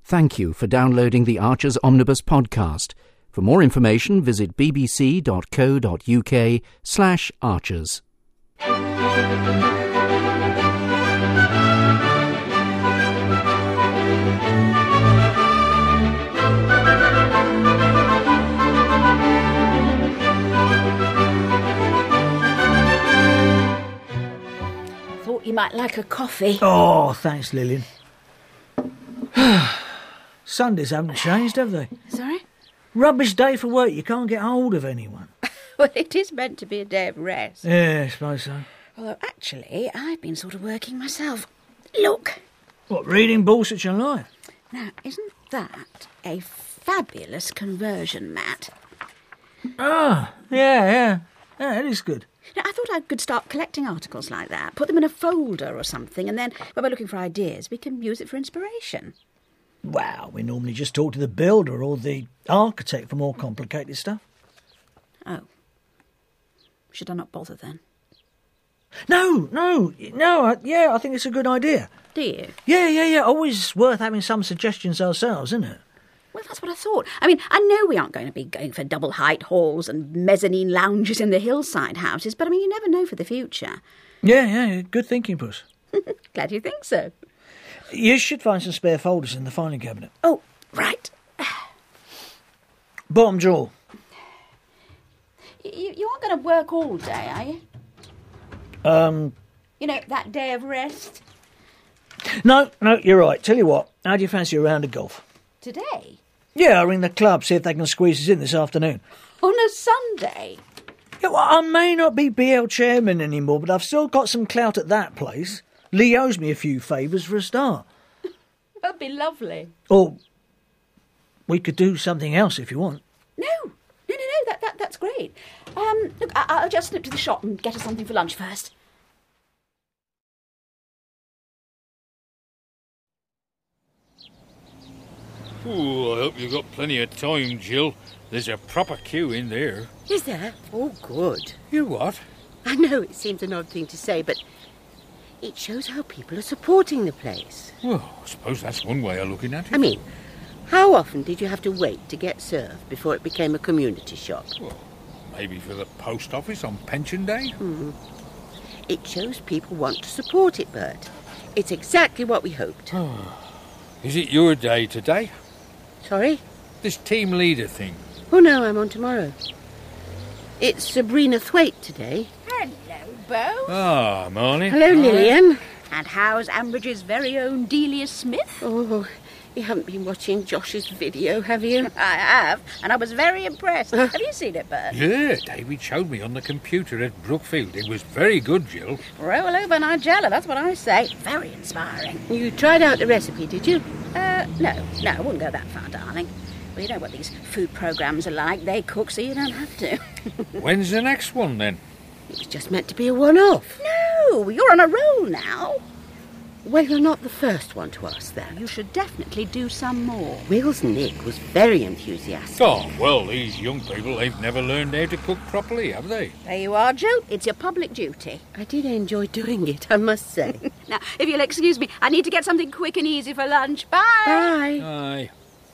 Thank you for downloading the Archers Omnibus podcast. For more information, visit bbc.co.uk/archers. Thought you might like a coffee. Oh, thanks, Lillian. Sundays haven't changed, have they? Sorry? Rubbish day for work. You can't get hold of anyone. Well, it is meant to be a day of rest. Yeah, I suppose so. Although, actually, I've been sort of working myself. Look. What, reading Borsuch Online? Now, isn't that a fabulous conversion mat? Ah, yeah, it is good. Now, I thought I could start collecting articles like that, put them in a folder or something, and then, when we're looking for ideas, we can use it for inspiration. Well, we normally just talk to the builder or the architect for more complicated stuff. Oh. Should I not bother then? No, I think it's a good idea. Do you? Yeah, always worth having some suggestions ourselves, isn't it? Well, that's what I thought. I mean, I know we aren't going to be going for double-height halls and mezzanine lounges in the hillside houses, but I mean, you never know for the future. Yeah, good thinking, Puss. Glad you think so. You should find some spare folders in the filing cabinet. Oh, right. Bottom drawer. You aren't going to work all day, are you? You know, that day of rest? No, you're right. Tell you what, how do you fancy a round of golf? Today? Yeah, I'll ring the club, see if they can squeeze us in this afternoon. On a Sunday? Yeah, well, I may not be BL chairman anymore, but I've still got some clout at that place. Lee owes me a few favours for a start. That'd be lovely. Or we could do something else if you want. No, that's great. Look, I'll just slip to the shop and get us something for lunch first. Oh, I hope you've got plenty of time, Jill. There's a proper queue in there. Is there? Oh, good. You what? I know it seems an odd thing to say, but it shows how people are supporting the place. Well, I suppose that's one way of looking at it. I mean, how often did you have to wait to get served before it became a community shop? Well, maybe for the post office on pension day. It shows people want to support it, Bert. It's exactly what we hoped. Is it your day today? Sorry? This team leader thing. Oh, no, I'm on tomorrow. It's Sabrina Thwaite today. Hello, Beau. Ah, morning. Hello, Lillian. And how's Ambridge's very own Delia Smith? Oh, you haven't been watching Josh's video, have you? I have, and I was very impressed. Have you seen it, Bert? Yeah, David showed me on the computer at Brookfield. It was very good, Jill. Roll over, Nigella, that's what I say. Very inspiring. You tried out the recipe, did you? No, I wouldn't go that far, darling. Well, you know what these food programmes are like. They cook so you don't have to. When's the next one, then? It was just meant to be a one-off. No, you're on a roll now. Well, you're not the first one to ask that. You should definitely do some more. Will's Nick was very enthusiastic. Oh, well, these young people, they've never learned how to cook properly, have they? There you are, Jill. It's your public duty. I did enjoy doing it, I must say. Now, if you'll excuse me, I need to get something quick and easy for lunch. Bye. Bye.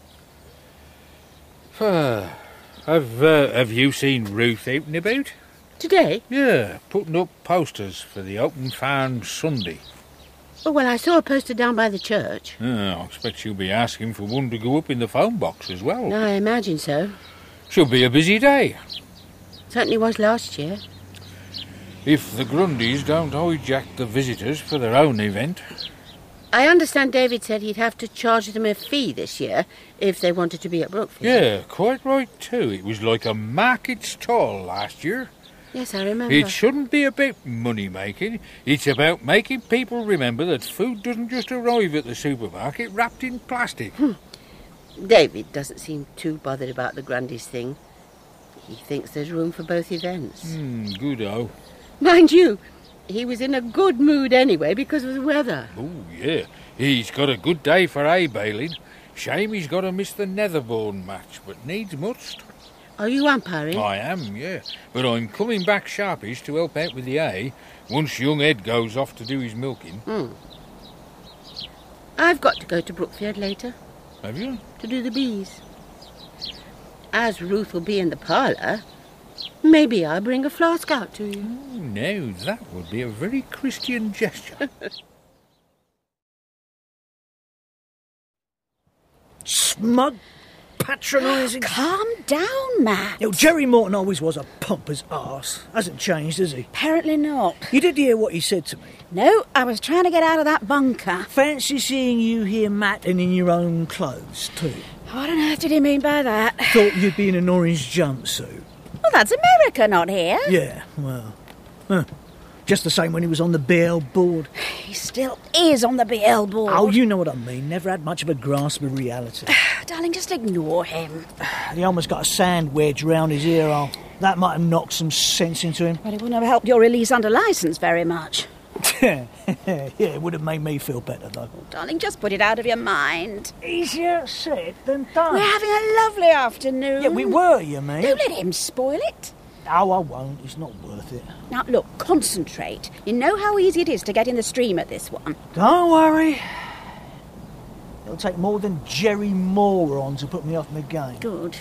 Aye. Have you seen Ruth out and about? Today? Yeah, putting up posters for the Open Farm Sunday. Oh, well, I saw a poster down by the church. I expect she'll be asking for one to go up in the phone box as well. I imagine so. She'll be a busy day. Certainly was last year. If the Grundys don't hijack the visitors for their own event. I understand David said he'd have to charge them a fee this year if they wanted to be at Brookfield. Yeah, quite right too. It was like a market stall last year. Yes, I remember. It shouldn't be about money-making. It's about making people remember that food doesn't just arrive at the supermarket wrapped in plastic. David doesn't seem too bothered about the Grundys thing. He thinks there's room for both events. Good-o. Mind you, he was in a good mood anyway because of the weather. Oh, yeah. He's got a good day for hay baling. Shame he's got to miss the Netherbourne match, but needs must. Are you umpiring? I am, yeah. But I'm coming back sharpish to help out with the hay once young Ed goes off to do his milking. I've got to go to Brookfield later. Have you? To do the bees. As Ruth will be in the parlour, maybe I'll bring a flask out to you. Oh, now, that would be a very Christian gesture. Smug, patronising. Calm down, Matt. You know, Jerry Morton always was a pompous arse. Hasn't changed, has he? Apparently not. You did hear what he said to me. No, I was trying to get out of that bunker. Fancy seeing you here, Matt, and in your own clothes, too. What on earth did he mean by that? Thought you'd be in an orange jumpsuit. Well, that's America, not here. Yeah, well... just the same when he was on the BL board. He still is on the BL board. Oh, you know what I mean. Never had much of a grasp of reality. Darling, just ignore him. He almost got a sand wedge round his ear hole. That might have knocked some sense into him. Well, it wouldn't have helped your release under licence very much. Yeah, it would have made me feel better, though. Oh, darling, just put it out of your mind. Easier said than done. We're having a lovely afternoon. Yeah, we were, you mean? Don't let him spoil it. Oh, I won't. It's not worth it. Now, look, concentrate. You know how easy it is to get in the stream at this one. Don't worry. It'll take more than Jerry Moron to put me off my game. Good.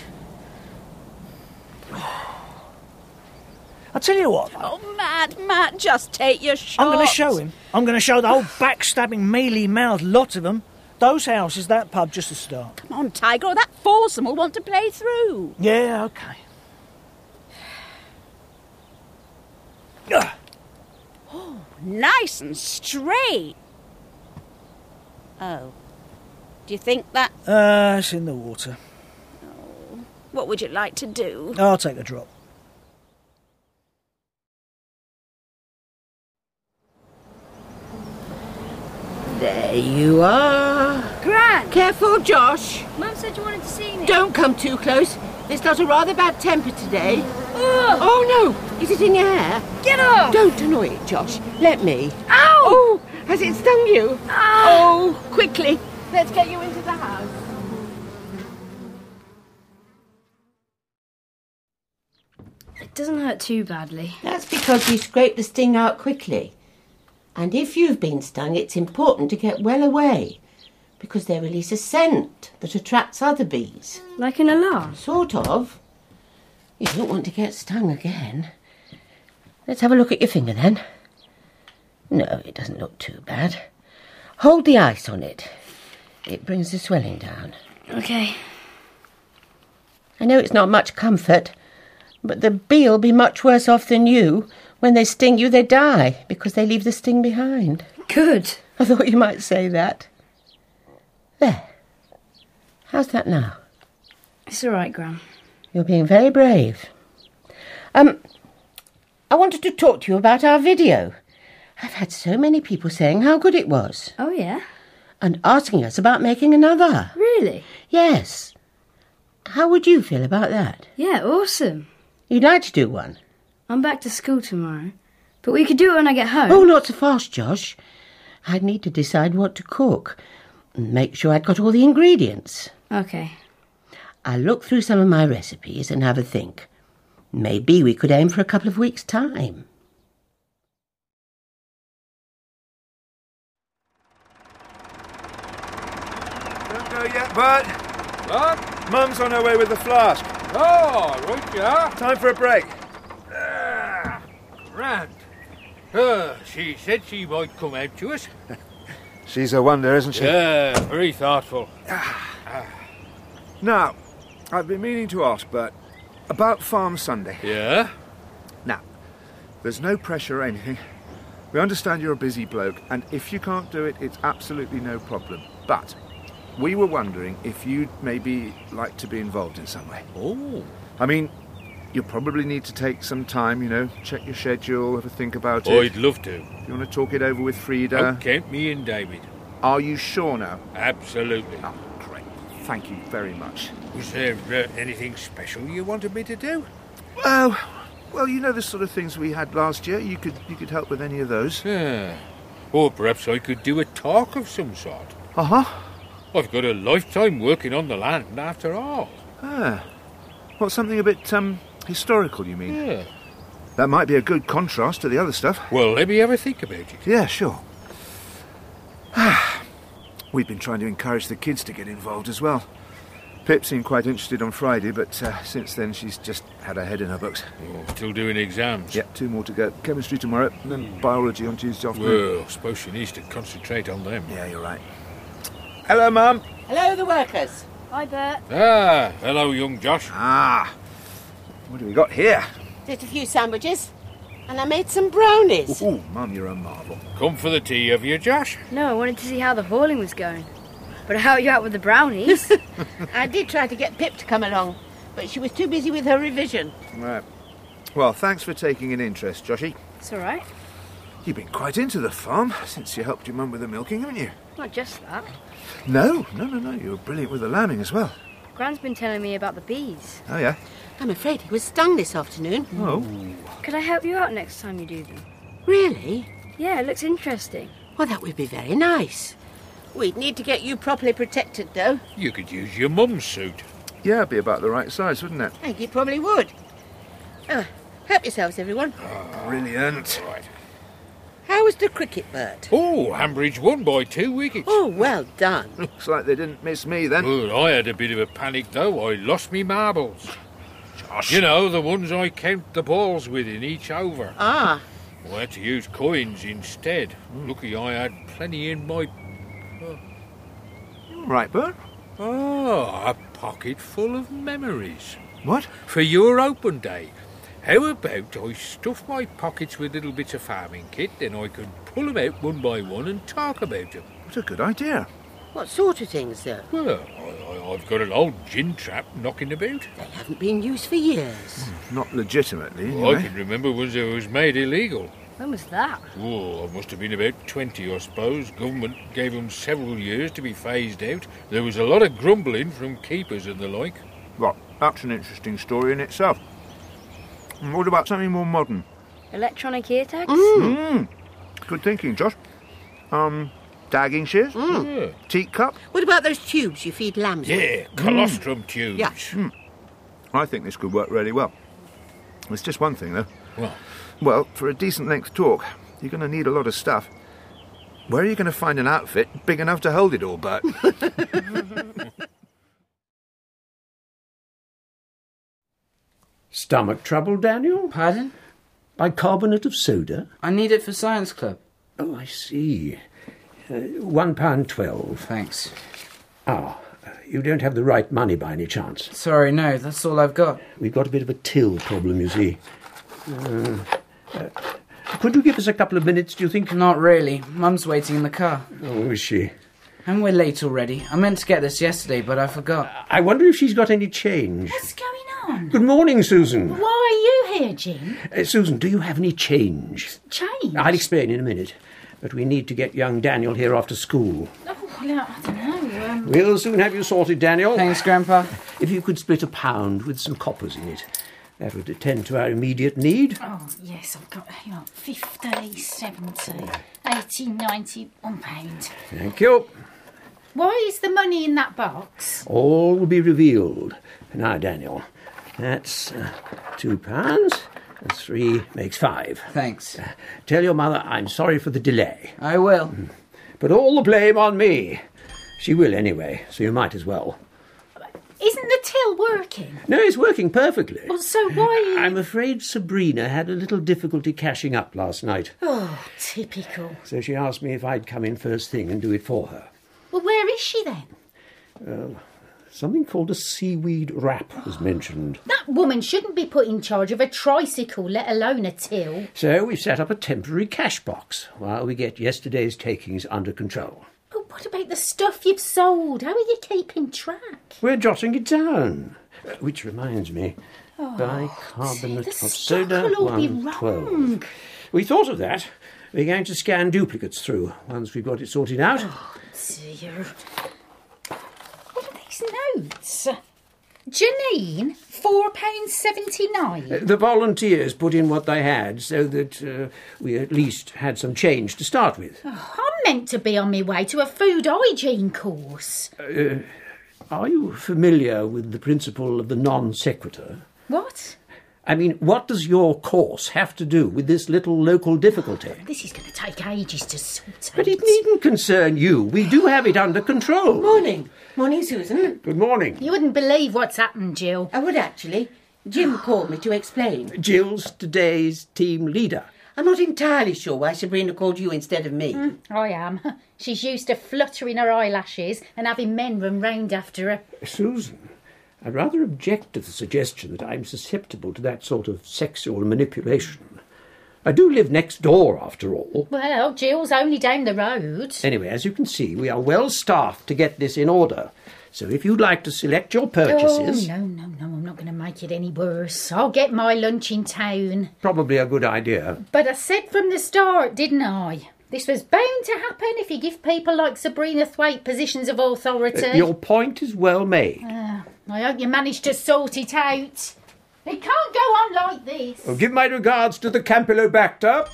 I'll tell you what, though. Oh, Matt, just take your shot. I'm going to show him. I'm going to show the whole backstabbing, mealy-mouthed lot of them. Those houses, that pub, just a start. Come on, Tiger, or that foursome will want to play through. Yeah, OK. Oh, nice and straight. Oh. Do you think that... It's in the water. Oh, what would you like to do? I'll take a drop. There you are. Gran! Careful, Josh. Mum said you wanted to see me. Don't come too close. It's got a rather bad temper today. Oh, no. Is it in your hair? Get off! Don't annoy it, Josh. Let me. Ow! Oh, has it stung you? Ah. Oh, quickly. Let's get you into the house. It doesn't hurt too badly. That's because you scraped the sting out quickly. And if you've been stung, it's important to get well away, because they release a scent that attracts other bees. Like an alarm? Sort of. You don't want to get stung again. Let's have a look at your finger then. No, it doesn't look too bad. Hold the ice on it. It brings the swelling down. Okay. I know it's not much comfort, but the bee'll be much worse off than you. When they sting you, they die, because they leave the sting behind. Good. I thought you might say that. There. How's that now? It's all right, Gran. You're being very brave. I wanted to talk to you about our video. I've had so many people saying how good it was. Oh, yeah? And asking us about making another. Really? Yes. How would you feel about that? Yeah, awesome. You'd like to do one? I'm back to school tomorrow, but we could do it when I get home. Oh, not so fast, Josh. I'd need to decide what to cook and make sure I'd got all the ingredients. Okay. I'll look through some of my recipes and have a think. Maybe we could aim for a couple of weeks' time. Don't go yet, Bert. What? Mum's on her way with the flask. Oh, right, yeah. Time for a break. Grand. She said she might come out to us. She's a wonder, isn't she? Yeah, very thoughtful. Now, I've been meaning to ask, Bert, about Farm Sunday. Yeah? Now, there's no pressure or anything. We understand you're a busy bloke, and if you can't do it, it's absolutely no problem. But we were wondering if you'd maybe like to be involved in some way. Oh. I mean, you'll probably need to take some time, you know, check your schedule, have a think about it. I'd love to. You want to talk it over with Frida? Oh, count me in, David. Are you sure now? Absolutely. Oh, great. Thank you very much. Was there anything special you wanted me to do? Well, you know the sort of things we had last year. You could help with any of those. Yeah. Or perhaps I could do a talk of some sort. Uh-huh. I've got a lifetime working on the land, after all. Ah. Well, something a bit, historical, you mean? Yeah. That might be a good contrast to the other stuff. Well, let me have a think about it. Yeah, sure. we've been trying to encourage the kids to get involved as well. Pip seemed quite interested on Friday, but since then she's just had her head in her books. Oh, still doing exams? Yep, 2 more to go. Chemistry tomorrow, and then biology on Tuesday afternoon. Well, I suppose she needs to concentrate on them. Yeah, you're right. Hello, Mum. Hello, the workers. Hi, Bert. Ah, hello, young Josh. Ah, what do we got here? Did a few sandwiches, and I made some brownies. Ooh, Mum, you're a marvel. Come for the tea, have you, Josh? No, I wanted to see how the hauling was going. But how are you out with the brownies? I did try to get Pip to come along, but she was too busy with her revision. Right. Well, thanks for taking an interest, Joshy. It's all right. You've been quite into the farm since you helped your mum with the milking, haven't you? Not just that. No. You were brilliant with the lambing as well. Gran's been telling me about the bees. Oh, yeah? I'm afraid he was stung this afternoon. Oh. Could I help you out next time you do them? Really? Yeah, it looks interesting. Well, that would be very nice. We'd need to get you properly protected, though. You could use your mum's suit. Yeah, it'd be about the right size, wouldn't it? I think you probably would. Help yourselves, everyone. Brilliant. Right. How was the cricket, Bert? Oh, Hambridge won by 2 wickets. Oh, well done. Looks like they didn't miss me then. Well, I had a bit of a panic, though. I lost me marbles. Josh. You know, the ones I count the balls with in each over. Ah, I had to use coins instead. Lucky I had plenty in my... Right, Bert? a pocket full of memories. What? For your open day. How about I stuff my pockets with little bits of farming kit, then I could pull them out one by one and talk about them. What a good idea. what sort of things, though? Well, I've got an old gin trap knocking about. They haven't been used for years. Not legitimately, I anyway. can remember once it was made illegal. When was that? Oh, I must have been about 20, I suppose. Government gave them several years to be phased out. There was a lot of grumbling from keepers and the like. Well, that's an interesting story in itself. And what about something more modern? Electronic ear tags? Good thinking, Josh. Dagging shears? Yeah, Teacup? What about those tubes you feed lambs with? yeah, colostrum tubes. Yeah. I think this could work really well. There's just one thing, though. Well, Well, for a decent length talk, you're going to need a lot of stuff. Where are you going to find an outfit big enough to hold it all, Bert? Stomach trouble, Daniel? Pardon? Bicarbonate of soda? I need it for science club. Oh, I see. £1.12. Thanks. You don't have the right money by any chance. Sorry, no, that's all I've got. We've got a bit of a till problem, you see. Could you give us a couple of minutes, do you think? Not really. Mum's waiting in the car. Oh, is she? And we're late already. I meant to get this yesterday, but I forgot. I wonder if she's got any change. What's going on? Good morning, Susan. Why are you here, Jim? Susan, do you have any change? Change? I'll explain in a minute. But we need to get young Daniel here after school. Oh, well, I don't know. We'll soon have you sorted, Daniel. Thanks, Grandpa. If you could split £1 with some coppers in it, that would attend to our immediate need. Oh, yes, I've got, 50, 70, 80, 90, £1. Thank you. Why is the money in that box? All will be revealed. Now, Daniel, that's £2. And 3 makes 5. Thanks. Tell your mother I'm sorry for the delay. I will. But all the blame on me. She will anyway, so you might as well. Isn't the till working? No, it's working perfectly. Well, so why... I'm afraid Sabrina had a little difficulty cashing up last night. Oh, typical. So she asked me if I'd come in first thing and do it for her. Well, where is she then? Something called a seaweed wrap was mentioned. That woman shouldn't be put in charge of a tricycle, let alone a till. So we've set up a temporary cash box while we get yesterday's takings under control. But what about the stuff you've sold? How are you keeping track? We're jotting it down. Which reminds me, bicarbonate the of stock soda, will all be 112. wrong. We thought of that. We're going to scan duplicates through once we've got it sorted out. Oh, dear. What are these notes? Janine, £4.79. The volunteers put in what they had so that we at least had some change to start with. I'm meant to be on my way to a food hygiene course. Are you familiar with the principle of the non sequitur? What? I mean, what does your course have to do with this little local difficulty? This is going to take ages to sort out. But it needn't concern you. We do have it under control. Morning. Morning, Susan. Good morning. You wouldn't believe what's happened, Jill. I would actually. Jim called me to explain. Jill's today's team leader. I'm not entirely sure why Sabrina called you instead of me. I am. She's used to fluttering her eyelashes and having men run round after her. Susan, I rather object to the suggestion that I'm susceptible to that sort of sexual manipulation. I do live next door, after all. Well, Jill's only down the road. Anyway, as you can see, we are well staffed to get this in order. So if you'd like to select your purchases... Oh, no, I'm not going to make it any worse. I'll get my lunch in town. Probably a good idea. But I said from the start, didn't I? This was bound to happen if you give people like Sabrina Thwaite positions of authority. Your point is well made. I hope you managed to sort it out. It can't go on like this. Well, give my regards to the Campylobacter.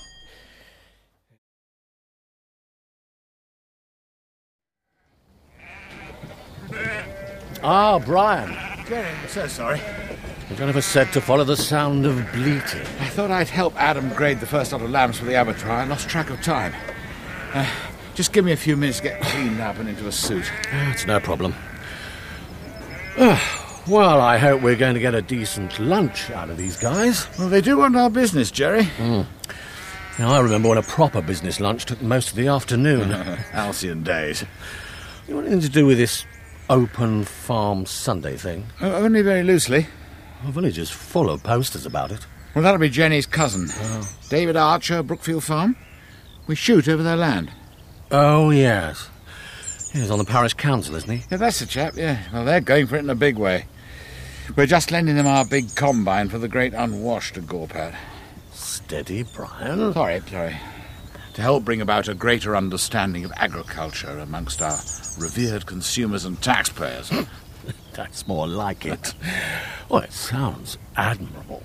Ah, Brian. Jerry, I'm so sorry. John ever said to follow the sound of bleating. I thought I'd help Adam grade the first lot of lambs for the abattoir. I lost track of time. Just give me a few minutes to get cleaned up and into a suit. It's no problem. Well, I hope we're going to get a decent lunch out of these guys. Well, they do want our business, Jerry. Now, I remember when a proper business lunch took most of the afternoon. Halcyon days. You want anything to do with this Open Farm Sunday thing? Only very loosely. The village is full of posters about it. Well, that'll be Jenny's cousin. David Archer, Brookfield Farm. We shoot over their land. Oh, yes. He's on the parish council, isn't he? Yeah, that's the chap, yeah. Well, they're going for it in a big way. We're just lending them our big combine for the great unwashed to gawp at. Steady, Brian. Sorry. To help bring about a greater understanding of agriculture amongst our revered consumers and taxpayers. That's more like it. Well, it sounds admirable.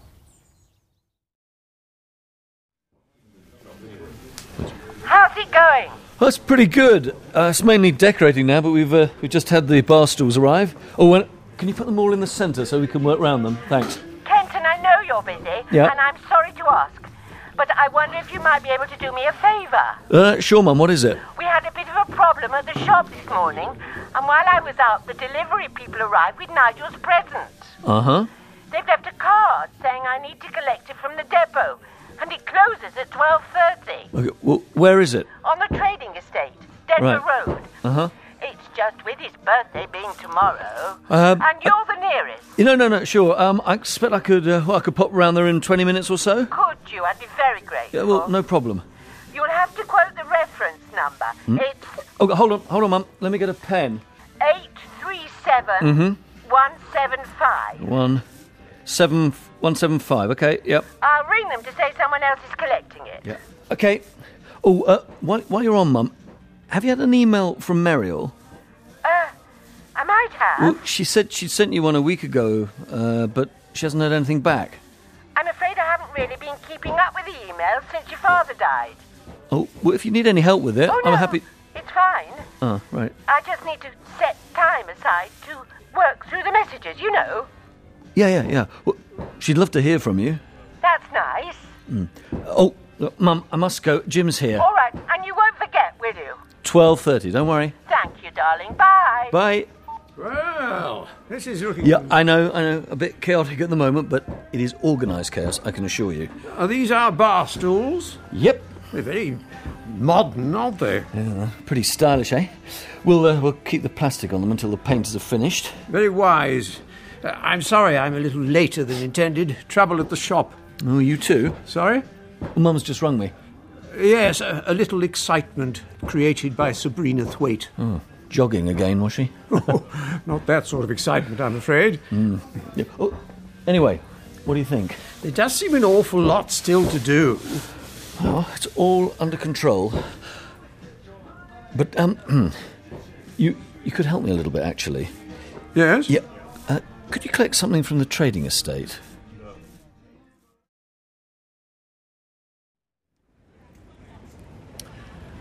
How's it going? That's pretty good. It's mainly decorating now, but we've just had the bar stools arrive. Can you put them all in the centre so we can work round them? Thanks. Kenton, I know you're busy, Yeah. and I'm sorry to ask, but I wonder if you might be able to do me a favour. Sure, Mum. What is it? We had a bit of a problem at the shop this morning, and while I was out, the delivery people arrived with Nigel's presents. Uh-huh. They've left a card saying I need to collect it from the depot, and it closes at 12:30. Okay, well, where is it? On the trading estate, Denver Road. Uh-huh. It's just with his birthday being tomorrow, Um, and you're the nearest. No, sure. I expect I could pop round there in 20 minutes or so. Could you? I'd be very grateful. Yeah, well, no problem. You'll have to quote the reference number. It's Oh, hold on, Mum. Let me get a pen. 837 175. 175. Okay, yep. I'll ring them to say someone else is collecting it. Yeah. Okay. Oh, while you're on, Mum, have you had an email from Muriel? I might have. Well, she said she sent you one a week ago, but she hasn't heard anything back. I'm afraid I haven't really been keeping up with the emails since your father died. Oh, well, if you need any help with it, Oh, no, I'm happy... it's fine. Oh, right. I just need to set time aside to work through the messages, you know. Yeah. Well, she'd love to hear from you. That's nice. Oh, look, Mum, I must go. Jim's here. All right, and you won't forget, will you? 12:30, don't worry. Thank you, darling. Bye. Bye. Well, this is looking... Yeah, I know, a bit chaotic at the moment, but it is organised chaos, I can assure you. Are these our bar stools? Yep. They're very modern, aren't they? Yeah, pretty stylish, eh? We'll keep the plastic on them until the painters are finished. Very wise. I'm sorry I'm a little later than intended. Trouble at the shop. Oh, you too? Sorry? Well, Mum's just rung me. Yes, a little excitement created by Sabrina Thwaite. Oh, jogging again, was she? Not that sort of excitement, I'm afraid. Yeah. Oh, anyway, what do you think? There does seem an awful lot still to do. Oh, it's all under control. But, you could help me a little bit, actually. Yes? Yeah. Could you collect something from the trading estate?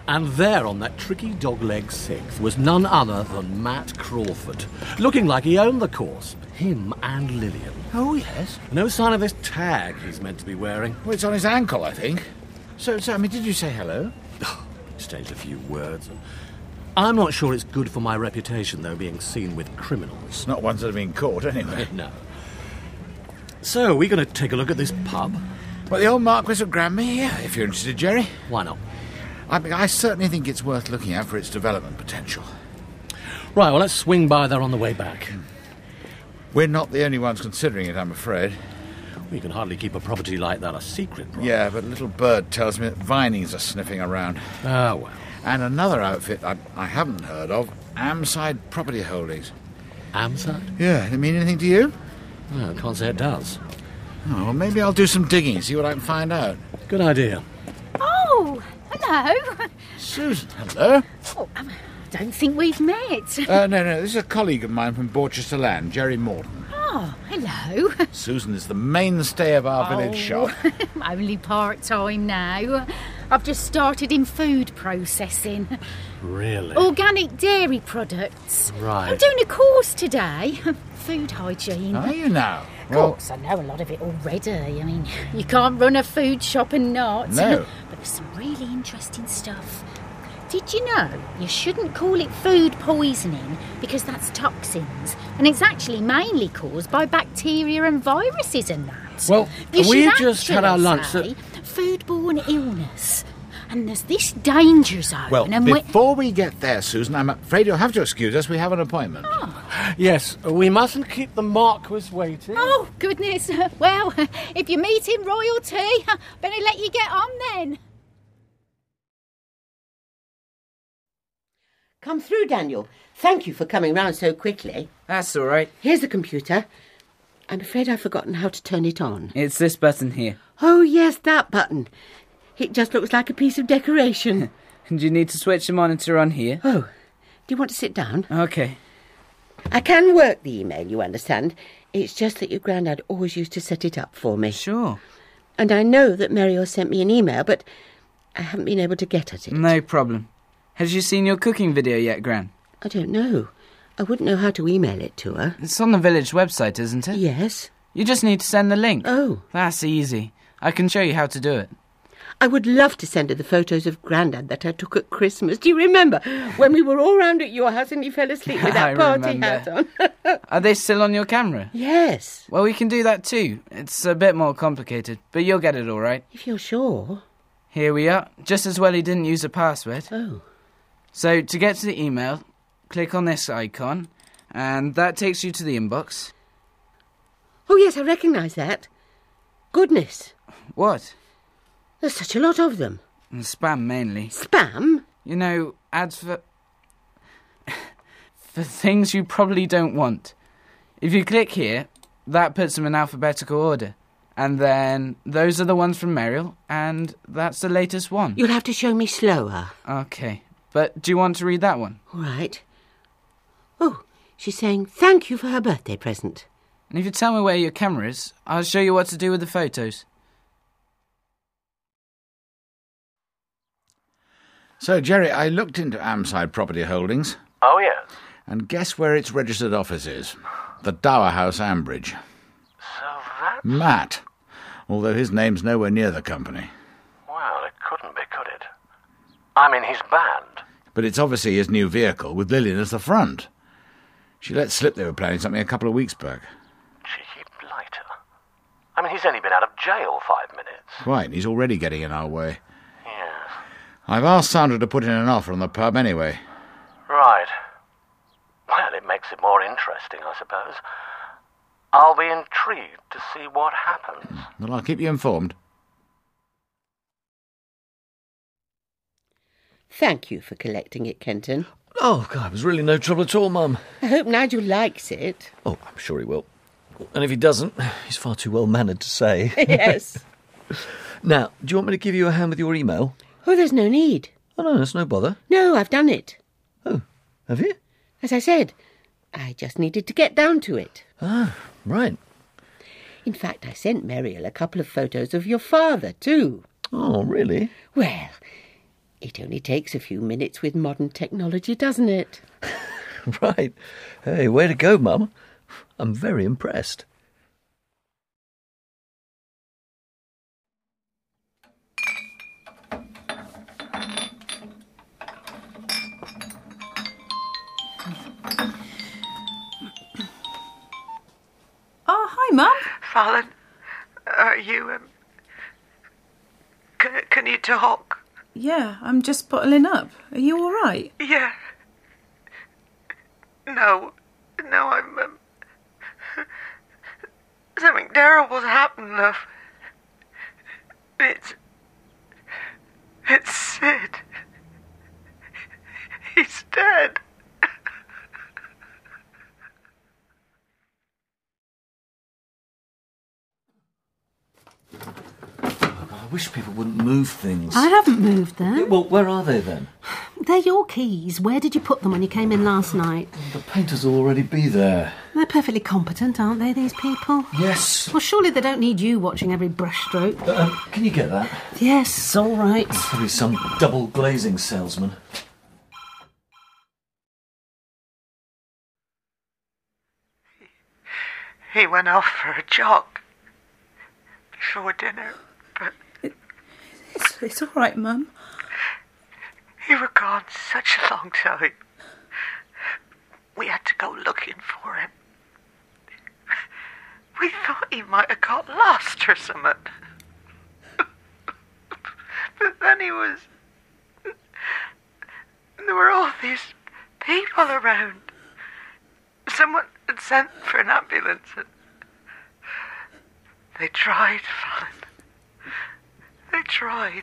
And there on that tricky dog-leg 6th was none other than Matt Crawford, looking like he owned the course, him and Lillian. Oh, yes. No sign of this tag he's meant to be wearing. Well, it's on his ankle, I think. So, I mean, did you say hello? Exchanged a few words. And I'm not sure it's good for my reputation, though, being seen with criminals. Not ones that have been caught, anyway. No. So, we're going to take a look at this pub? Well, the old Marquis of Granby, if you're interested, Jerry. Why not? I certainly think it's worth looking at for its development potential. Right, well, let's swing by there on the way back. We're not the only ones considering it, I'm afraid. We can hardly keep a property like that a secret, right? Yeah, but Little Bird tells me that Vinings are sniffing around. Ah, well. And another outfit I haven't heard of, Amside Property Holdings. Amside? Yeah, does it mean anything to you? No, I can't say it does. Oh, well, maybe I'll do some digging and see what I can find out. Good idea. Oh, hello. Susan, hello. Oh, I don't think we've met. No, this is a colleague of mine from Borchester Land, Jerry Morton. Oh, hello. Susan is the mainstay of our village shop. Only part-time now. I've just started in food processing. Really? Organic dairy products. Right. I'm doing a course today. Food hygiene. Are you now? Of course, I know a lot of it already. I mean, you can't run a food shop and not. No. But there's some really interesting stuff. Did you know you shouldn't call it food poisoning because that's toxins, and it's actually mainly caused by bacteria and viruses and that. Well, we just had our lunch. Foodborne illness, and there's this danger zone. Well, and before we get there, Susan, I'm afraid you'll have to excuse us. We have an appointment. Yes, we mustn't keep the Marquis waiting. Oh, goodness. Well, if you're meeting royalty, better let you get on then. Come through, Daniel. Thank you for coming round so quickly. That's all right. Here's the computer. I'm afraid I've forgotten how to turn it on. It's this button here. Oh, yes, that button. It just looks like a piece of decoration. And you need to switch the monitor on here. Oh, do you want to sit down? OK. I can work the email, you understand. It's just that your granddad always used to set it up for me. Sure. And I know that Muriel sent me an email, but I haven't been able to get at it. No problem. Has you seen your cooking video yet, Gran? I don't know. I wouldn't know how to email it to her. It's on the village website, isn't it? Yes. You just need to send the link. Oh. That's easy. I can show you how to do it. I would love to send her the photos of Grandad that I took at Christmas. Do you remember when we were all round at your house and he fell asleep with that party hat on? Are they still on your camera? Yes. Well, we can do that too. It's a bit more complicated, but you'll get it all right. If you're sure. Here we are. Just as well he didn't use a password. Oh. So, to get to the email, click on this icon, and that takes you to the inbox. Oh, yes, I recognise that. Goodness. What? There's such a lot of them. And spam, mainly. Spam? You know, ads for things you probably don't want. If you click here, that puts them in alphabetical order. And then those are the ones from Muriel, and that's the latest one. You'll have to show me slower. OK. But do you want to read that one? All right. Oh, she's saying thank you for her birthday present. And if you tell me where your camera is, I'll show you what to do with the photos. So, Jerry, I looked into Amside Property Holdings. Oh, yes. And guess where its registered office is? The Dower House, Ambridge. So that's... Matt. Although his name's nowhere near the company. Well, it couldn't be, could it? I mean, he's banned. But it's obviously his new vehicle, with Lillian as the front. She let slip they were planning something a couple of weeks back. Cheeky blighter. I mean, he's only been out of jail 5 minutes. Quite, he's already getting in our way. Yes. I've asked Sandra to put in an offer on the pub anyway. Right. Well, it makes it more interesting, I suppose. I'll be intrigued to see what happens. Well, I'll keep you informed. Thank you for collecting it, Kenton. Oh, God, it was really no trouble at all, Mum. I hope Nigel likes it. Oh, I'm sure he will. And if he doesn't, he's far too well-mannered to say. Yes. Now, do you want me to give you a hand with your email? Oh, there's no need. Oh, no, that's no bother. No, I've done it. Oh, have you? As I said, I just needed to get down to it. Ah, right. In fact, I sent Muriel a couple of photos of your father, too. Oh, really? Well, It only takes a few minutes with modern technology, doesn't it? Right. Hey, way to go, Mum. I'm very impressed. Oh, hi, Mum. Fallon, are you, Can you talk? Yeah, I'm just bottling up. Are you all right? Yeah. No, I'm, something terrible's happened, love. It's Sid. He's dead. I wish people wouldn't move things. I haven't moved them. Yeah, well, where are they then? They're your keys. Where did you put them when you came in last night? The painters will already be there. They're perfectly competent, aren't they, these people? Yes. Well, surely they don't need you watching every brushstroke. Can you get that? Yes, all right. It's probably some double glazing salesman. He went off for a jog before dinner, but... It's all right, Mum. He were gone such a long time. We had to go looking for him. We thought he might have got lost or something. But then he was... There were all these people around. Someone had sent for an ambulance. And they tried, Fallon. They tried,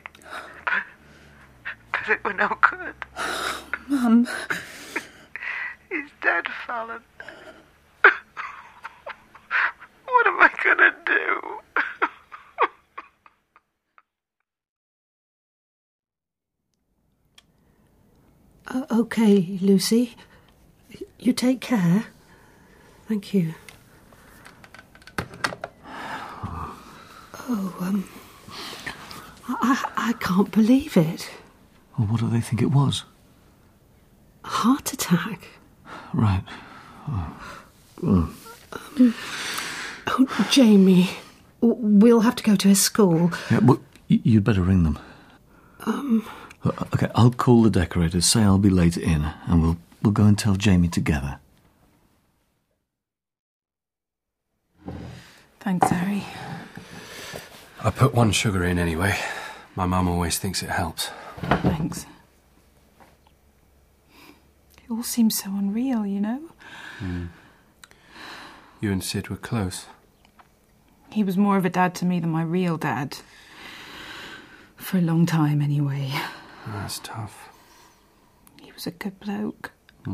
but it were no good. Mum. He's dead, Fallon. What am I gonna do? OK, Lucy. You take care. Thank you. Oh, I can't believe it. Well, what do they think it was? A heart attack. Right. Oh, Jamie. We'll have to go to his school. Yeah, well, you'd better ring them. OK, I'll call the decorators, say I'll be late in, and we'll go and tell Jamie together. Thanks, Harry. I put 1 sugar in anyway. My mum always thinks it helps. Thanks. It all seems so unreal, you know? You and Sid were close. He was more of a dad to me than my real dad. For a long time, anyway. That's tough. He was a good bloke.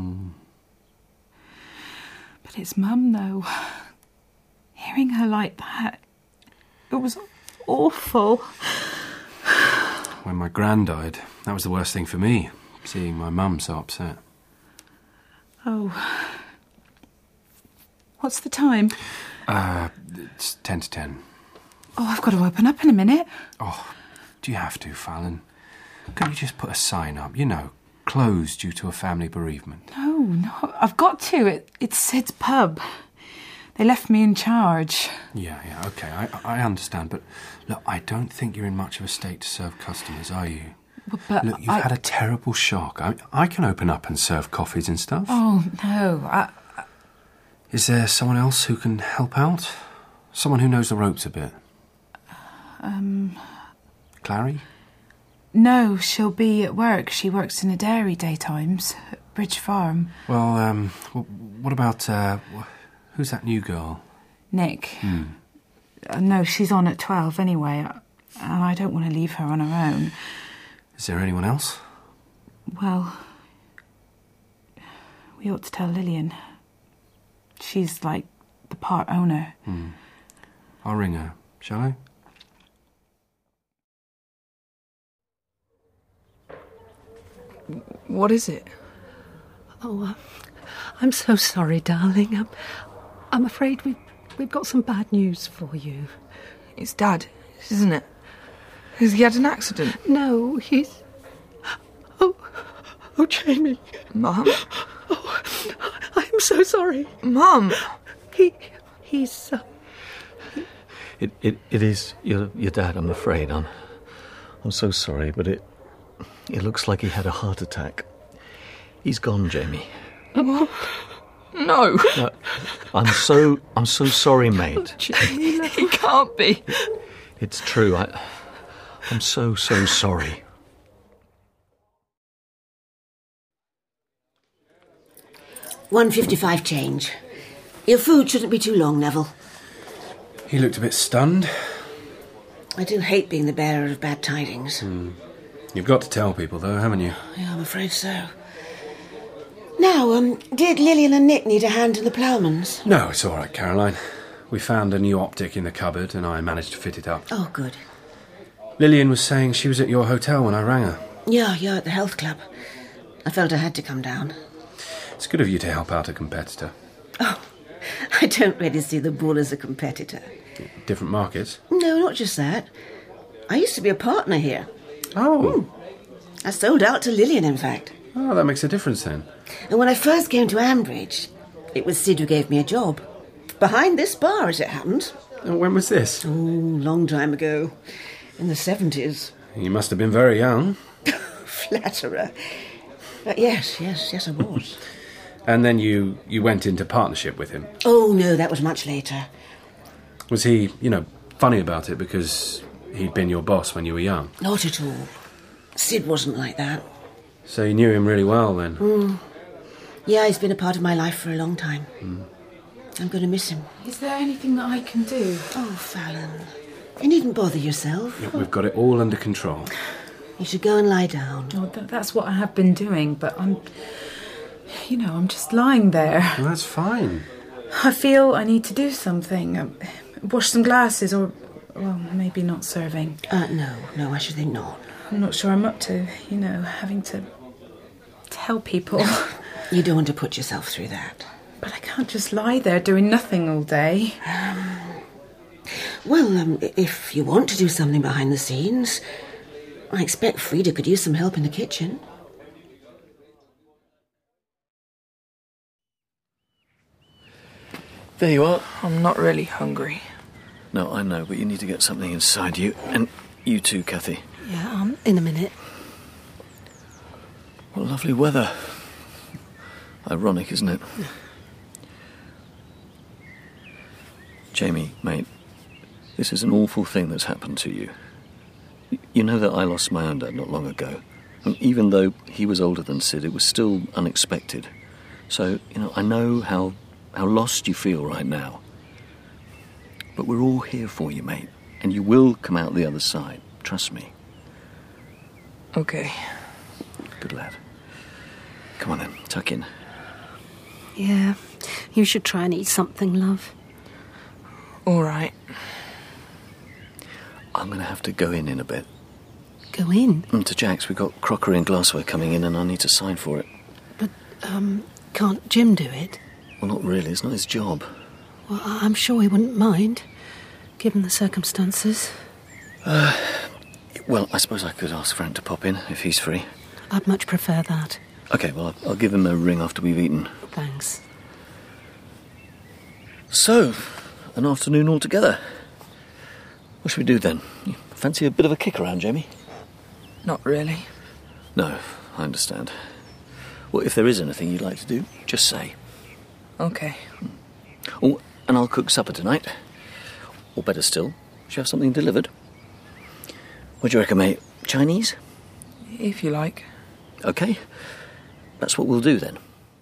But his mum, though... Hearing her like that... It was awful. When my gran died, that was the worst thing for me, seeing my mum so upset. Oh. What's the time? It's 10 to 10. Oh, I've got to open up in a minute. Oh, do you have to, Fallon? Couldn't you just put a sign up, you know, closed due to a family bereavement? No, I've got to. It's Sid's pub. They left me in charge. Yeah, OK, I understand, but look, I don't think you're in much of a state to serve customers, are you? But look, you've had a terrible shock. I can open up and serve coffees and stuff. Oh, no, Is there someone else who can help out? Someone who knows the ropes a bit? Clary? No, she'll be at work. She works in a dairy daytimes at Bridge Farm. Well, what about, who's that new girl? Nick. No, she's on at 12 anyway, and I don't want to leave her on her own. Is there anyone else? Well, we ought to tell Lillian. She's like the part owner. I'll ring her, shall I? What is it? Oh, I'm so sorry, darling. I'm afraid we've got some bad news for you. It's Dad, isn't it? Has he had an accident? No, Oh, Jamie. Mum? Oh, I'm so sorry. Mum! He's... It is your dad, I'm afraid. I'm so sorry, but it looks like he had a heart attack. He's gone, Jamie. What? No. I'm so sorry, mate. Jamie, no. He can't be. It's true. I'm so sorry. £1.55 change. Your food shouldn't be too long, Neville. He looked a bit stunned. I do hate being the bearer of bad tidings. You've got to tell people, though, haven't you? Yeah, I'm afraid so. Now, did Lillian and Nick need a hand in the Ploughmans? No, it's all right, Caroline. We found a new optic in the cupboard and I managed to fit it up. Oh, good. Lillian was saying she was at your hotel when I rang her. Yeah, at the health club. I felt I had to come down. It's good of you to help out a competitor. Oh, I don't really see the bull as a competitor. Different markets? No, not just that. I used to be a partner here. Oh. I sold out to Lillian, in fact. Oh, that makes a difference then. And when I first came to Ambridge, it was Sid who gave me a job. Behind this bar, as it happened. And when was this? Oh, long time ago. In the 70s. You must have been very young. Flatterer. Yes, I was. And then you went into partnership with him? Oh, no, that was much later. Was he, funny about it because he'd been your boss when you were young? Not at all. Sid wasn't like that. So you knew him really well, then? Yeah, he's been a part of my life for a long time. I'm going to miss him. Is there anything that I can do? Oh, Fallon, you needn't bother yourself. Look, we've got it all under control. You should go and lie down. Oh, that's what I have been doing, but I'm just lying there. Well, that's fine. I feel I need to do something. Wash some glasses or, well, maybe not serving. No, I should think not. I'm not sure I'm up to, having to tell people. You don't want to put yourself through that. But I can't just lie there doing nothing all day. Well, if you want to do something behind the scenes, I expect Frida could use some help in the kitchen. There you are. I'm not really hungry. No, I know, but you need to get something inside you. And you too, Kathy. Yeah, in a minute. What lovely weather. Ironic, isn't it? Jamie, mate, this is an awful thing that's happened to you. You know that I lost my own dad not long ago. And even though he was older than Sid, it was still unexpected. So, I know how lost you feel right now. But we're all here for you, mate. And you will come out the other side. Trust me. Okay. Good lad. Come on then, tuck in. Yeah, you should try and eat something, love. All right. I'm going to have to go in a bit. Go in? To Jack's. We've got crockery and glassware coming in and I need to sign for it. But, can't Jim do it? Well, not really. It's not his job. Well, I'm sure he wouldn't mind, given the circumstances. Well, I suppose I could ask Frank to pop in, if he's free. I'd much prefer that. OK, well, I'll give him a ring after we've eaten. Thanks. So, an afternoon altogether. What should we do then? You fancy a bit of a kick around, Jamie? Not really. No, I understand. Well, if there is anything you'd like to do, just say. OK. Oh, and I'll cook supper tonight. Or better still, shall you have something delivered? What do you reckon, mate? Chinese? If you like. OK. That's what we'll do then.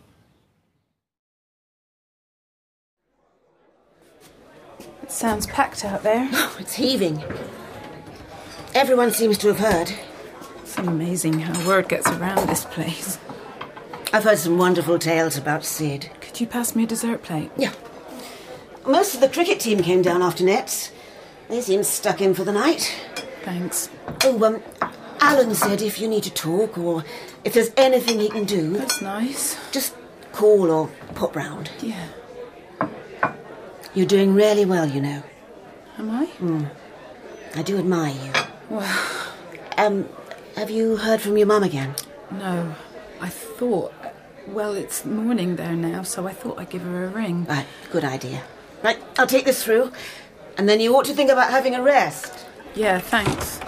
It sounds packed out there. Oh, it's heaving. Everyone seems to have heard. It's amazing how word gets around this place. I've heard some wonderful tales about Sid. Could you pass me a dessert plate? Yeah. Most of the cricket team came down after nets. They seem stuck in for the night. Thanks. Oh, Alan said if you need to talk or if there's anything he can do... That's nice. Just call or pop round. Yeah. You're doing really well, you know. Am I? I do admire you. Well... Have you heard from your mum again? No, I thought... Well, it's morning there now, so I thought I'd give her a ring. Right, good idea. Right, I'll take this through, and then you ought to think about having a rest. Yeah, thanks.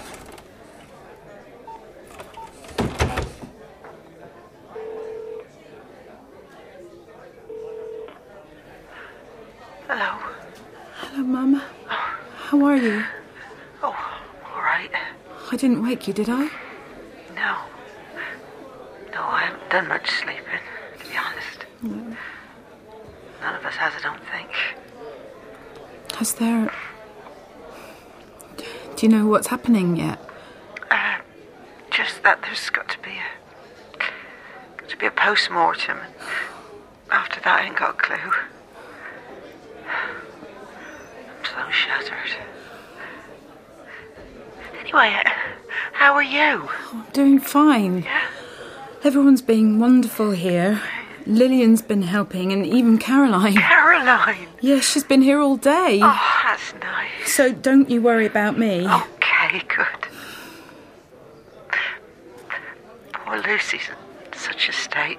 Hello. Hello, Mum. How are you? Oh, all right. I didn't wake you, did I? No. No, I haven't done much sleeping, to be honest. No. None of us has, I don't think. Has there... Do you know what's happening yet? Just that there's got to be a post-mortem. After that, I ain't got a clue. I'm so shattered. Anyway, how are you? I'm doing fine. Yeah? Everyone's being wonderful here. Lillian's been helping, and even Caroline. Caroline? Yeah, she's been here all day. Oh, that's nice. So don't you worry about me. Okay, good. Poor Lucy's in such a state.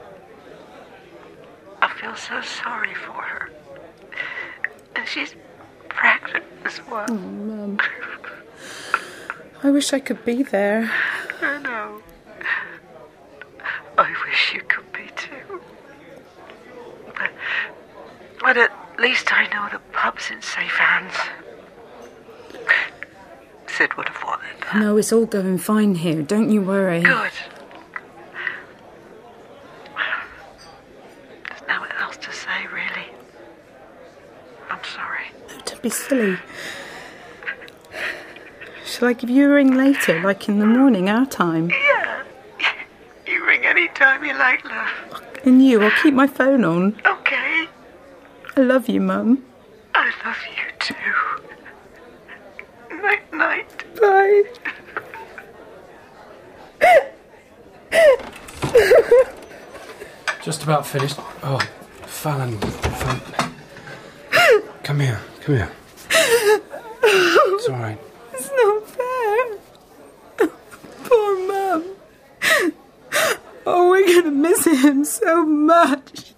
I feel so sorry for her. And she's pregnant as well. Oh, Mum. I wish I could be there. I know. I wish you could be too. But at least I know the pub's in safe hands. Sid would have wanted that. No, it's all going fine here. Don't you worry. Good. There's nothing else to say, really. I'm sorry. No, don't be silly. Shall I give you a ring later, like in the morning, our time? Yeah. You ring any time you like, love. And you, I'll keep my phone on. Okay. I love you, Mum. I love you too. Night, night. Bye. Just about finished. Oh, Fallon. Come here. It's all right. It's not fair. Poor Mum. Oh, we're going to miss him so much.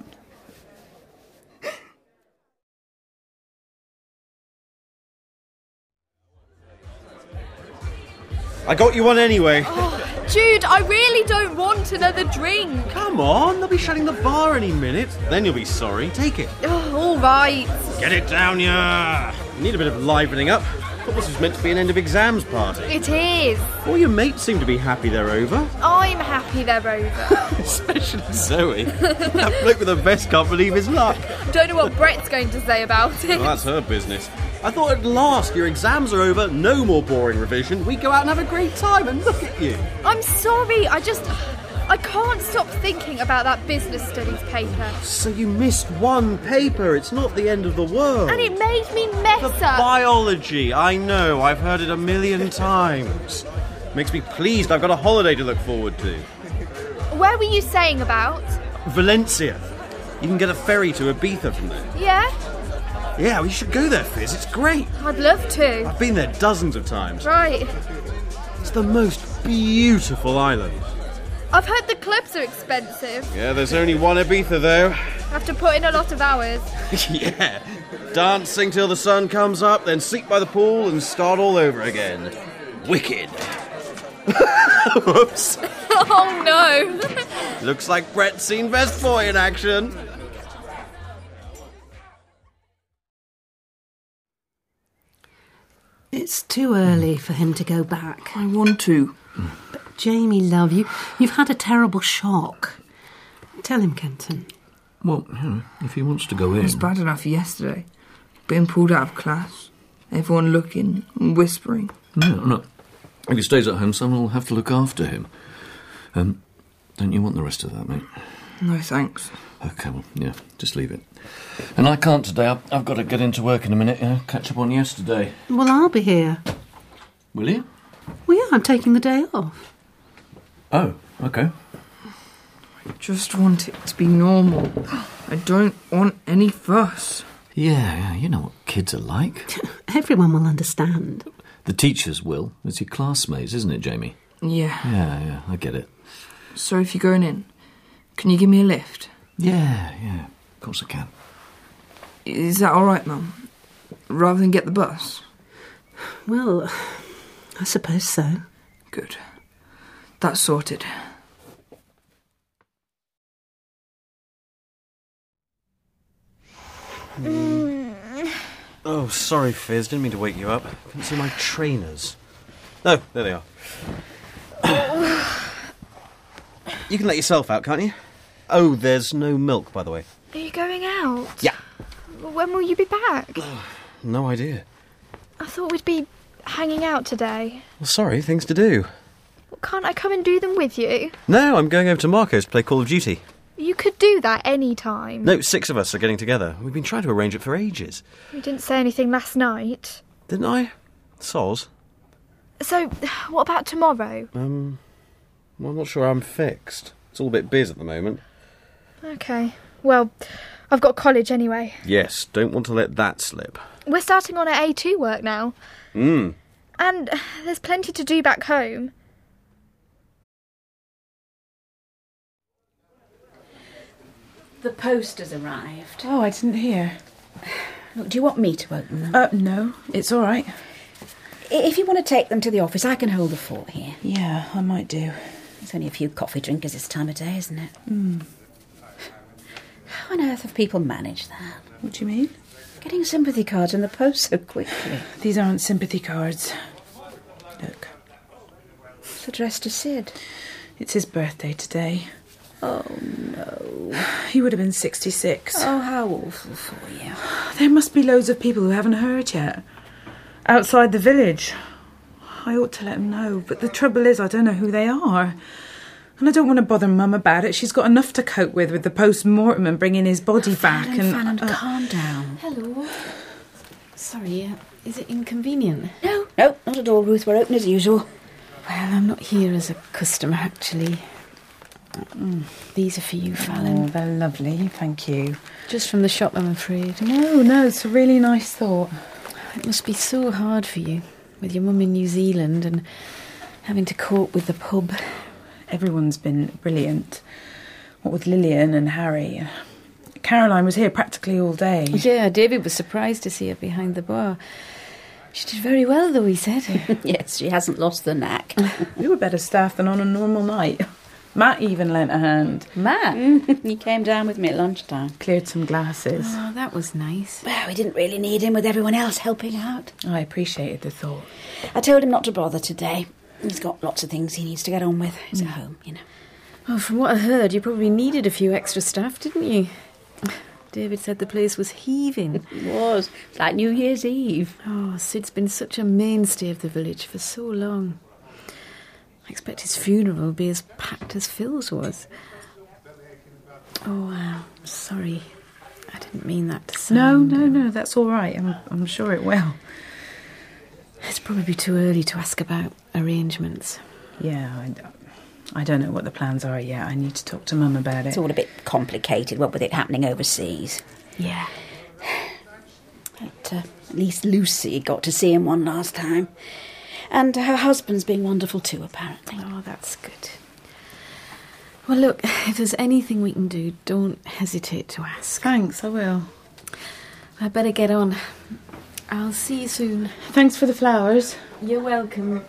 I got you one anyway. Oh, Jude, I really don't want another drink. Come on, they'll be shutting the bar any minute. Then you'll be sorry. Take it. Oh, all right. Get it down, ya. You need a bit of livening up. I thought this was meant to be an end of exams party. It is. All your mates seem to be happy they're over. I'm happy they're over. Especially Zoe. That bloke with the vest can't believe his luck. Don't know what Brett's going to say about it. Well, that's her business. I thought at last your exams are over, no more boring revision. We go out and have a great time, and look at you. I'm sorry, I can't stop thinking about that business studies paper. So you missed one paper. It's not the end of the world. And it made me mess up. Biology. I know. I've heard it a million times. Makes me pleased I've got a holiday to look forward to. Where were you saying about? Valencia. You can get a ferry to Ibiza from there. Yeah? Yeah, we should go there, Fizz. It's great. I'd love to. I've been there dozens of times. Right. It's the most beautiful island. I've heard the clubs are expensive. Yeah, there's only one Ibiza, though. Have to put in a lot of hours. Yeah. Dancing till the sun comes up, then sleep by the pool and start all over again. Wicked. Whoops. Oh, no. Looks like Brett's seen Best Boy in action. It's too early for him to go back. I want to. But Jamie, love, you've had a terrible shock. Tell him, Kenton. Well, if he wants to go in... It was bad enough yesterday. Being pulled out of class. Everyone looking and whispering. No. If he stays at home, someone will have to look after him. Don't you want the rest of that, mate? No, thanks. Okay, well, yeah, just leave it. And I can't today. I've got to get into work in a minute, catch up on yesterday. Well, I'll be here. Will you? Well, yeah, I'm taking the day off. Oh, okay. I just want it to be normal. I don't want any fuss. Yeah, you know what kids are like. Everyone will understand. The teachers will. It's your classmates, isn't it, Jamie? Yeah. Yeah, I get it. Sorry if you're going in. Can you give me a lift? Yeah, of course I can. Is that all right, Mum? Rather than get the bus? Well, I suppose so. Good. That's sorted. Oh, sorry, Fizz. Didn't mean to wake you up. Couldn't see my trainers. Oh, there they are. You can let yourself out, can't you? Oh, there's no milk, by the way. Are you going out? Yeah. When will you be back? No idea. I thought we'd be hanging out today. Well, sorry, things to do. Well, can't I come and do them with you? No, I'm going over to Marco's to play Call of Duty. You could do that any time. No, 6 of us are getting together. We've been trying to arrange it for ages. You didn't say anything last night. Didn't I? Soz. So, what about tomorrow? Well, I'm not sure I'm fixed. It's all a bit biz at the moment. Okay. Well, I've got college anyway. Yes, don't want to let that slip. We're starting on at A2 work now. And there's plenty to do back home. The post has arrived. Oh, I didn't hear. Look, do you want me to open them? No, it's all right. If you want to take them to the office, I can hold the fort here. Yeah, I might do. It's only a few coffee drinkers this time of day, isn't it? How on earth have people managed that? What do you mean? Getting sympathy cards in the post so quickly. These aren't sympathy cards. Look. It's addressed to Sid. It's his birthday today. Oh, no. He would have been 66. Oh, how awful for you. There must be loads of people who haven't heard yet. Outside the village. I ought to let him know, but the trouble is I don't know who they are. And I don't want to bother Mum about it. She's got enough to cope with the post-mortem and bringing his body back. Fallon, calm down. Hello. Sorry, is it inconvenient? No, not at all, Ruth. We're open as usual. Well, I'm not here as a customer, actually. These are for you, Fallon. Oh, they're lovely, thank you. Just from the shop, I'm afraid. No, it's a really nice thought. It must be so hard for you, with your mum in New Zealand and having to cope with the pub. Everyone's been brilliant. What with Lillian and Harry. Caroline was here practically all day. Yeah, David was surprised to see her behind the bar. She did very well, though, he said. Yes, she hasn't lost the knack. We were better staffed than on a normal night. Matt even lent a hand. Matt? He came down with me at lunchtime. Cleared some glasses. Oh, that was nice. Well, we didn't really need him with everyone else helping out. I appreciated the thought. I told him not to bother today. He's got lots of things he needs to get on with. He's at home, you know. Oh, from what I heard, you probably needed a few extra staff, didn't you? David said the place was heaving. It was. It's like New Year's Eve. Oh, Sid's been such a mainstay of the village for so long. I expect his funeral will be as packed as Phil's was. Oh, sorry. I didn't mean that to sound... No, that's all right. I'm sure it will. It's probably too early to ask about arrangements. Yeah, I don't know what the plans are yet. I need to talk to Mum about it. It's all a bit complicated, what with it happening overseas. Yeah. But, at least Lucy got to see him one last time. And her husband's been wonderful too, apparently. Oh, that's good. Well, look, if there's anything we can do, don't hesitate to ask. Thanks, I will. I'd better get on. I'll see you soon. Thanks for the flowers. You're welcome.